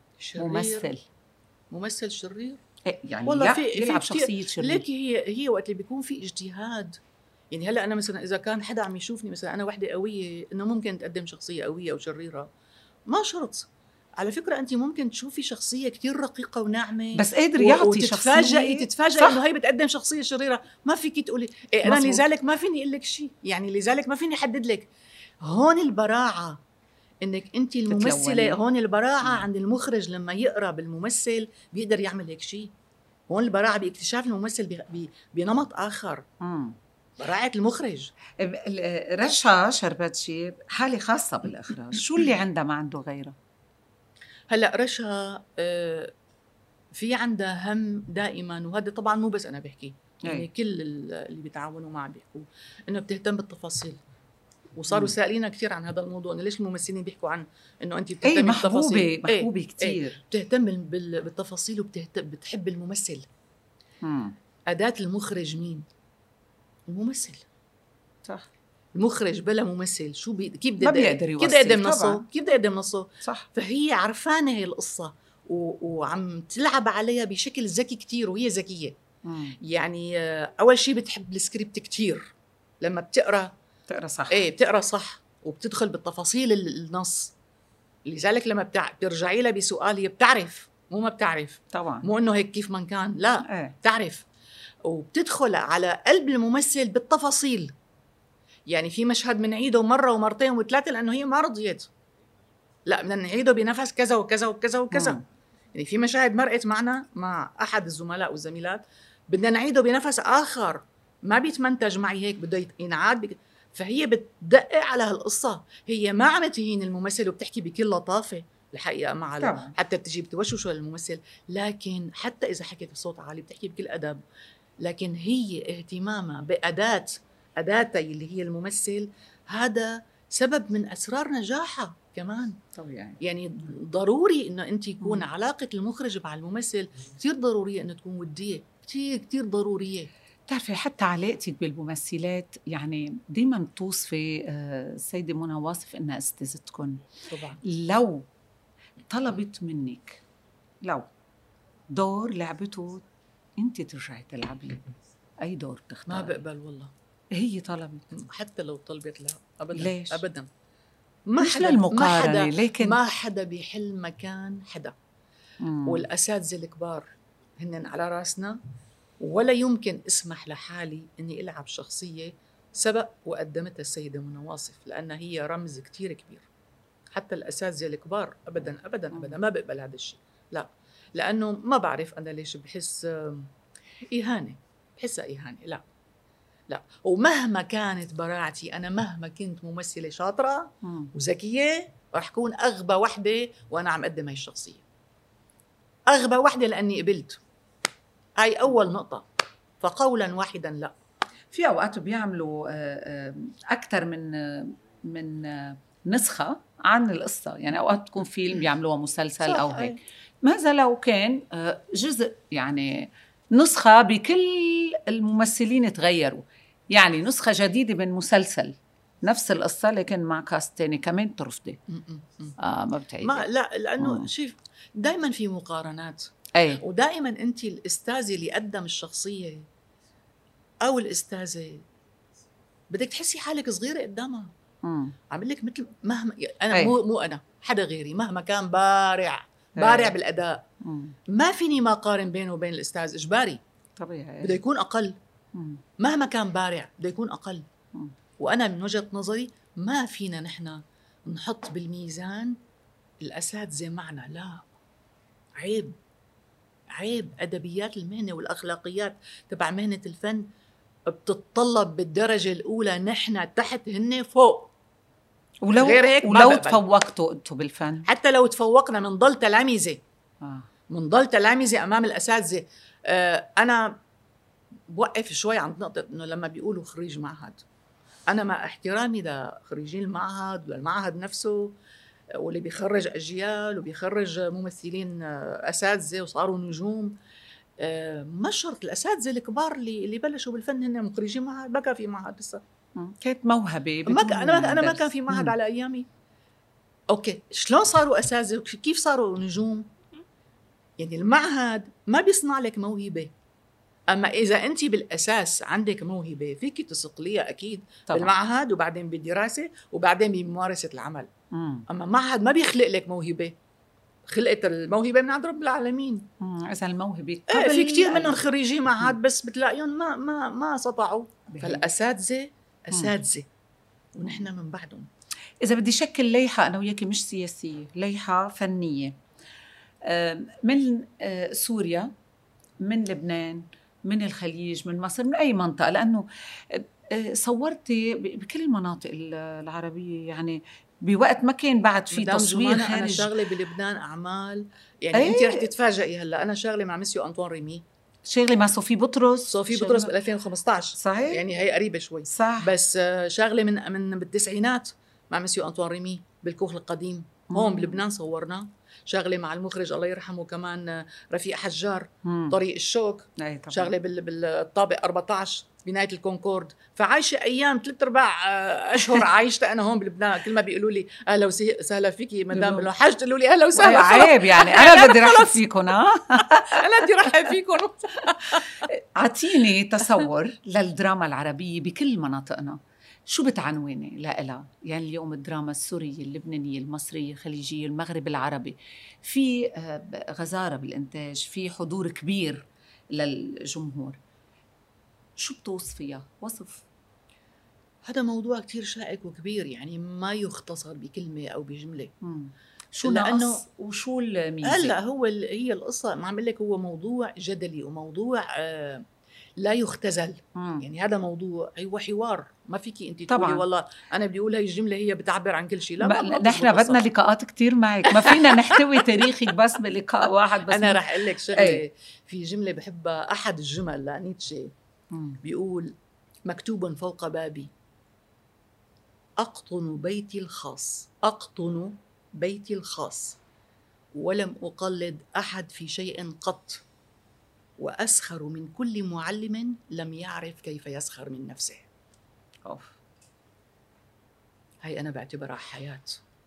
ممثل شرير. يعني والله يلعب شخصية شرير. ليك هي وقت اللي بيكون في اجتهاد. يعني هلا أنا مثلا إذا كان حدا عم يشوفني مثلا أنا وحدة قوية، إنه ممكن تقدم شخصية قوية أو شريرة، ما شرط. على فكرة أنت ممكن تشوفي شخصية كتير رقيقة وناعمة، بس قادر يعطي شخصية. تتفاجئي إنه هي بتقدم شخصية شريرة. ما فيك تقولي إيه أنا لذلك ما فيني أقول لك شيء، يعني لذلك ما فيني أحدد لك. هون البراعة إنك أنت الممثلة، هون البراعة عند المخرج لما يقرأ بالممثل بيقدر يعمل هيك شيء. هون البراعة باكتشاف الممثل بنمط آخر. براعة المخرج. رشا شربتشي حالة خاصة بالإخراج، شو اللي عندها ما عنده غيرها؟ هلا رشا في عندها هم دائما، وهذا طبعا مو بس انا بحكي، يعني كل اللي بيتعاونوا معها بيحكوا انه بتهتم بالتفاصيل. وصاروا سائلينا كثير عن هذا الموضوع، انه ليش الممثلين بيحكوا عن انه انت بتهتمي بالتفاصيل. محبوبه كثير. بتهتم بالتفاصيل بتحب الممثل. أداة المخرج مين؟ الممثل. صح. المخرج بلا ممثل شو كيف بده يقدر يوصل، كيف بده يقدم نصه؟ صح. فهي عرفانه هي القصه وعم تلعب عليها بشكل ذكي كتير، وهي ذكيه. يعني اول شيء بتحب السكريبت كتير، لما بتقرا صح. بتقرا صح وبتدخل بالتفاصيل النص. لذلك لما بترجعي لها بسؤال هي بتعرف، مو ما بتعرف طبعا، مو انه هيك كيف ما كان، لا بتعرف. وبتدخل على قلب الممثل بالتفاصيل. يعني في مشهد بنعيده مرة ومرتين وثلاثة لأنه هي ما رضيت، لا بدنا نعيده بنفس كذا وكذا وكذا وكذا. يعني في مشاهد مرقت معنا مع أحد الزملاء والزميلات بدنا نعيده بنفس آخر ما بيتمنتج معي هيك، بده ينعاد فهي بتدقق على هالقصة. هي ما عم تهين الممثل وبتحكي بكل لطافة الحقيقة مع حتى بتجي بتوشوشه للممثل، لكن حتى إذا حكيت بصوت عالي بتحكي بكل أدب. لكن هي اهتمامها أداتها اللي هي الممثل، هذا سبب من أسرار نجاحها كمان. طبيعي. يعني ضروري إنه أنت يكون علاقة المخرج مع الممثل كتير ضرورية، إنه تكون ودية كتير كتير ضرورية. بتعرفي حتى علاقتك بالممثلات، يعني دايما بتوصفي السيدة منى واصف إنها أستاذتكم. طبعا. لو طلبت منك لو دور لعبته أنت ترجعي تلعبي، أي دور تختار؟ ما بقبل والله. هي طلبت، حتى لو طلبت لا أبدا. ليش؟ أبدا. مش للمقارنة، لكن ما حدا بيحل مكان حدا. والأساتذة الكبار هن على راسنا، ولا يمكن اسمح لحالي اني العب شخصيه سبق وقدمتها السيده منى واصف، لانها هي رمز كتير كبير. حتى الاساتذه الكبار ابدا ابدا ابدا ما بقبل هذا الشيء، لا، لانه ما بعرف انا ليش بحس اهانه، بحسها اهانه. لا لا، ومهما كانت براعتي انا، مهما كنت ممثله شاطره وذكيه، رح كون اغبى وحده وانا عم اقدم هاي الشخصيه. اغبى وحده لاني قبلت. هاي أول نقطة. فقولا واحدا لا. في أوقات بيعملوا أكثر من نسخة عن القصة، يعني أوقات تكون فيلم بيعملوها مسلسل أو هيك. ماذا لو كان جزء، يعني نسخة بكل الممثلين تغيروا، يعني نسخة جديدة من مسلسل نفس القصة لكن مع كاست تاني، كمان ترفضي؟ ما بتعيدي؟ لا، لأنه شوف دايما في مقارنات. ودائما انت الاستاذه اللي قدم الشخصيه او الاستاذه بدك تحسي حالك صغيره قدامها. عامل لك مثل مهما انا مو انا حدا غيري مهما كان بارع بالاداء، ما فيني ما قارن بينه وبين الاستاذ، اجباري طبيعي بده يكون اقل. مهما كان بارع بده يكون اقل. وانا من وجهه نظري ما فينا نحن نحط بالميزان الاساتذه معنا، لا، عيب. أدبيات المهنة والأخلاقيات تبع مهنة الفن بتتطلب بالدرجة الأولى، نحن تحت هن فوق. غير هيك ولو تفوقتوا أنتوا بالفن، حتى لو تفوقنا منضل تلاميذة. منضل تلاميذة أمام الأساتذة. أنا بوقف شوي عند نقطة إنه لما بيقولوا خريج معهد، أنا مع احترامي لخريجين المعهد والمعهد نفسه، واللي بيخرج أجيال وبيخرج ممثلين أساتذة وصاروا نجوم، ما شرط الأساتذة الكبار اللي بلشوا بالفن هن مخرجين معهد. ما كان في معهد لسه، كانت موهبة. أنا ما كان في معهد على أيامي. أوكي، شلون صاروا أساتذة وكيف صاروا نجوم؟ يعني المعهد ما بيصنع لك موهبة، أما إذا أنت بالأساس عندك موهبة فيك تسقليها أكيد طبعا. بالمعهد وبعدين بالدراسة وبعدين بممارسة العمل. أما معهد ما بيخلق لك موهبة، خلقت الموهبة من عند رب العالمين. إذا الموهبة في كتير منهم خريجين معهد بس بتلاقيهم ما سطعوا. فالأساتذة أساتذة ونحن من بعدهم. إذا بدي شكل ليحة أنا وياكي مش سياسية، ليحة فنية، من سوريا، من لبنان، من الخليج، من مصر، من أي منطقة، لأنه صورتي بكل المناطق العربية، يعني بوقت ما كان بعد في تصوير خارج. أنا شغلة بلبنان أعمال، يعني أنت رح تتفاجئي هلا، أنا شغلة مع مسيو أنطوان ريمي، شغلة مع صوفي بطرس ب 2015 صحيح، يعني هي قريبة شوي صح. بس شغلة من بالتسعينات مع مسيو أنطوان ريمي بالكوخ القديم هون بلبنان صورنا. شغلة مع المخرج الله يرحمه كمان رفيق حجار، طريق الشوك. شغلة بالطابق 14 بناية الكونكورد. فعايشة أيام 3/4 أشهر عايشة أنا هون بلبنان. كل ما بيقولوا لي أهلا وسهلا فيكي مدام لو حاجة تقولوا لي أهلا وسهلا. عيب يعني أنا بدي رحب فيكم. أنا بدي رحب فيكم. عطيني تصور للدراما العربية بكل مناطقنا، شو بتعنوني لإلها؟ يعني اليوم الدراما السورية، اللبنانية، المصرية، الخليجية، المغرب العربي، في غزارة بالإنتاج، في حضور كبير للجمهور. شو بتوصفيها؟ وصف. هذا موضوع كتير شائك وكبير، يعني ما يختصر بكلمة أو بجملة. شو ناقص وشو الميزة؟ هلا هي القصة ما عم لك، هو موضوع جدلي وموضوع لا يختزل. يعني هذا موضوع هو حوار، ما فيكي انت تقولي والله انا بدي اقول هي الجمله هي بتعبر عن كل شيء. لا، نحن بدنا لقاءات كتير معك، ما فينا نحتوي تاريخك بس بلقاء واحد بس. انا رح اقول لك شغله. في جمله بحبها، احد الجمل لنيتشه بيقول: مكتوب فوق بابي أقطن بيتي الخاص ولم أقلد أحد في شيء قط، وأسخر من كل معلم لم يعرف كيف يسخر من نفسه. هاي أنا بعتبرها حياة.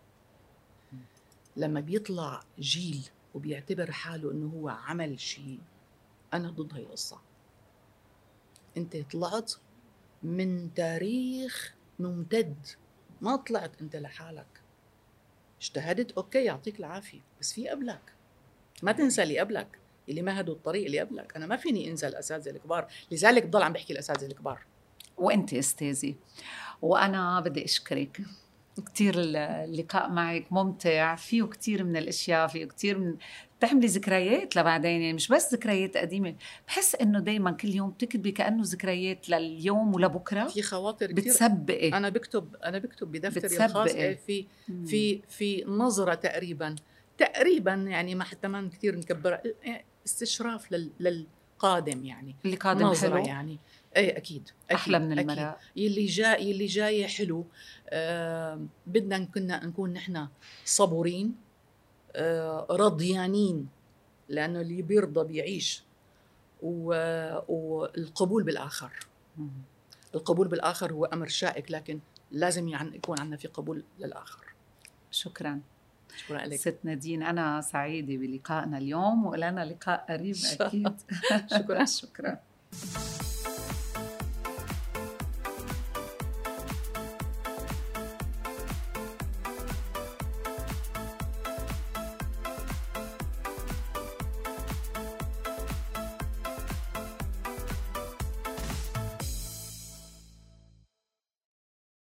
لما بيطلع جيل وبيعتبر حاله أنه هو عمل شيء، أنا ضد هاي القصة. أنت طلعت من تاريخ ممتد، ما طلعت أنت لحالك. اجتهدت، أوكي، يعطيك العافية، بس في قبلك. ما تنسى اللي قبلك، اللي مهدوا الطريق اللي قبلك. أنا ما فيني أنسى الأساتذة الكبار، لذلك بضل عم بحكي الأساتذة الكبار. وأنت أستاذي، وأنا بدي أشكرك كتير. اللقاء معك ممتع، فيه كتير من الأشياء، فيه كتير من بتحملي ذكريات لبعدين، يعني مش بس ذكريات قديمة. بحس إنه دايما كل يوم بتكتبي كأنه ذكريات لليوم ولبكرة. في خواطر كتير بتسبقي. أنا بكتب بدفتري الخاص في نظرة تقريبا يعني ما حتى ما كتير نكبر، استشراف للقادم، يعني اللي قادم نظرة حلو. يعني. ايه اكيد احلى من المرأة. يلي جاي حلو. بدنا نكون نحن صبورين، رضيانين، لانه اللي بيرضى بيعيش. والقبول بالاخر هو امر شائك، لكن لازم يكون عندنا في قبول للاخر. شكرا لك ست نادين، انا سعيده بلقائنا اليوم، ولنا لقاء قريب اكيد. شكرا.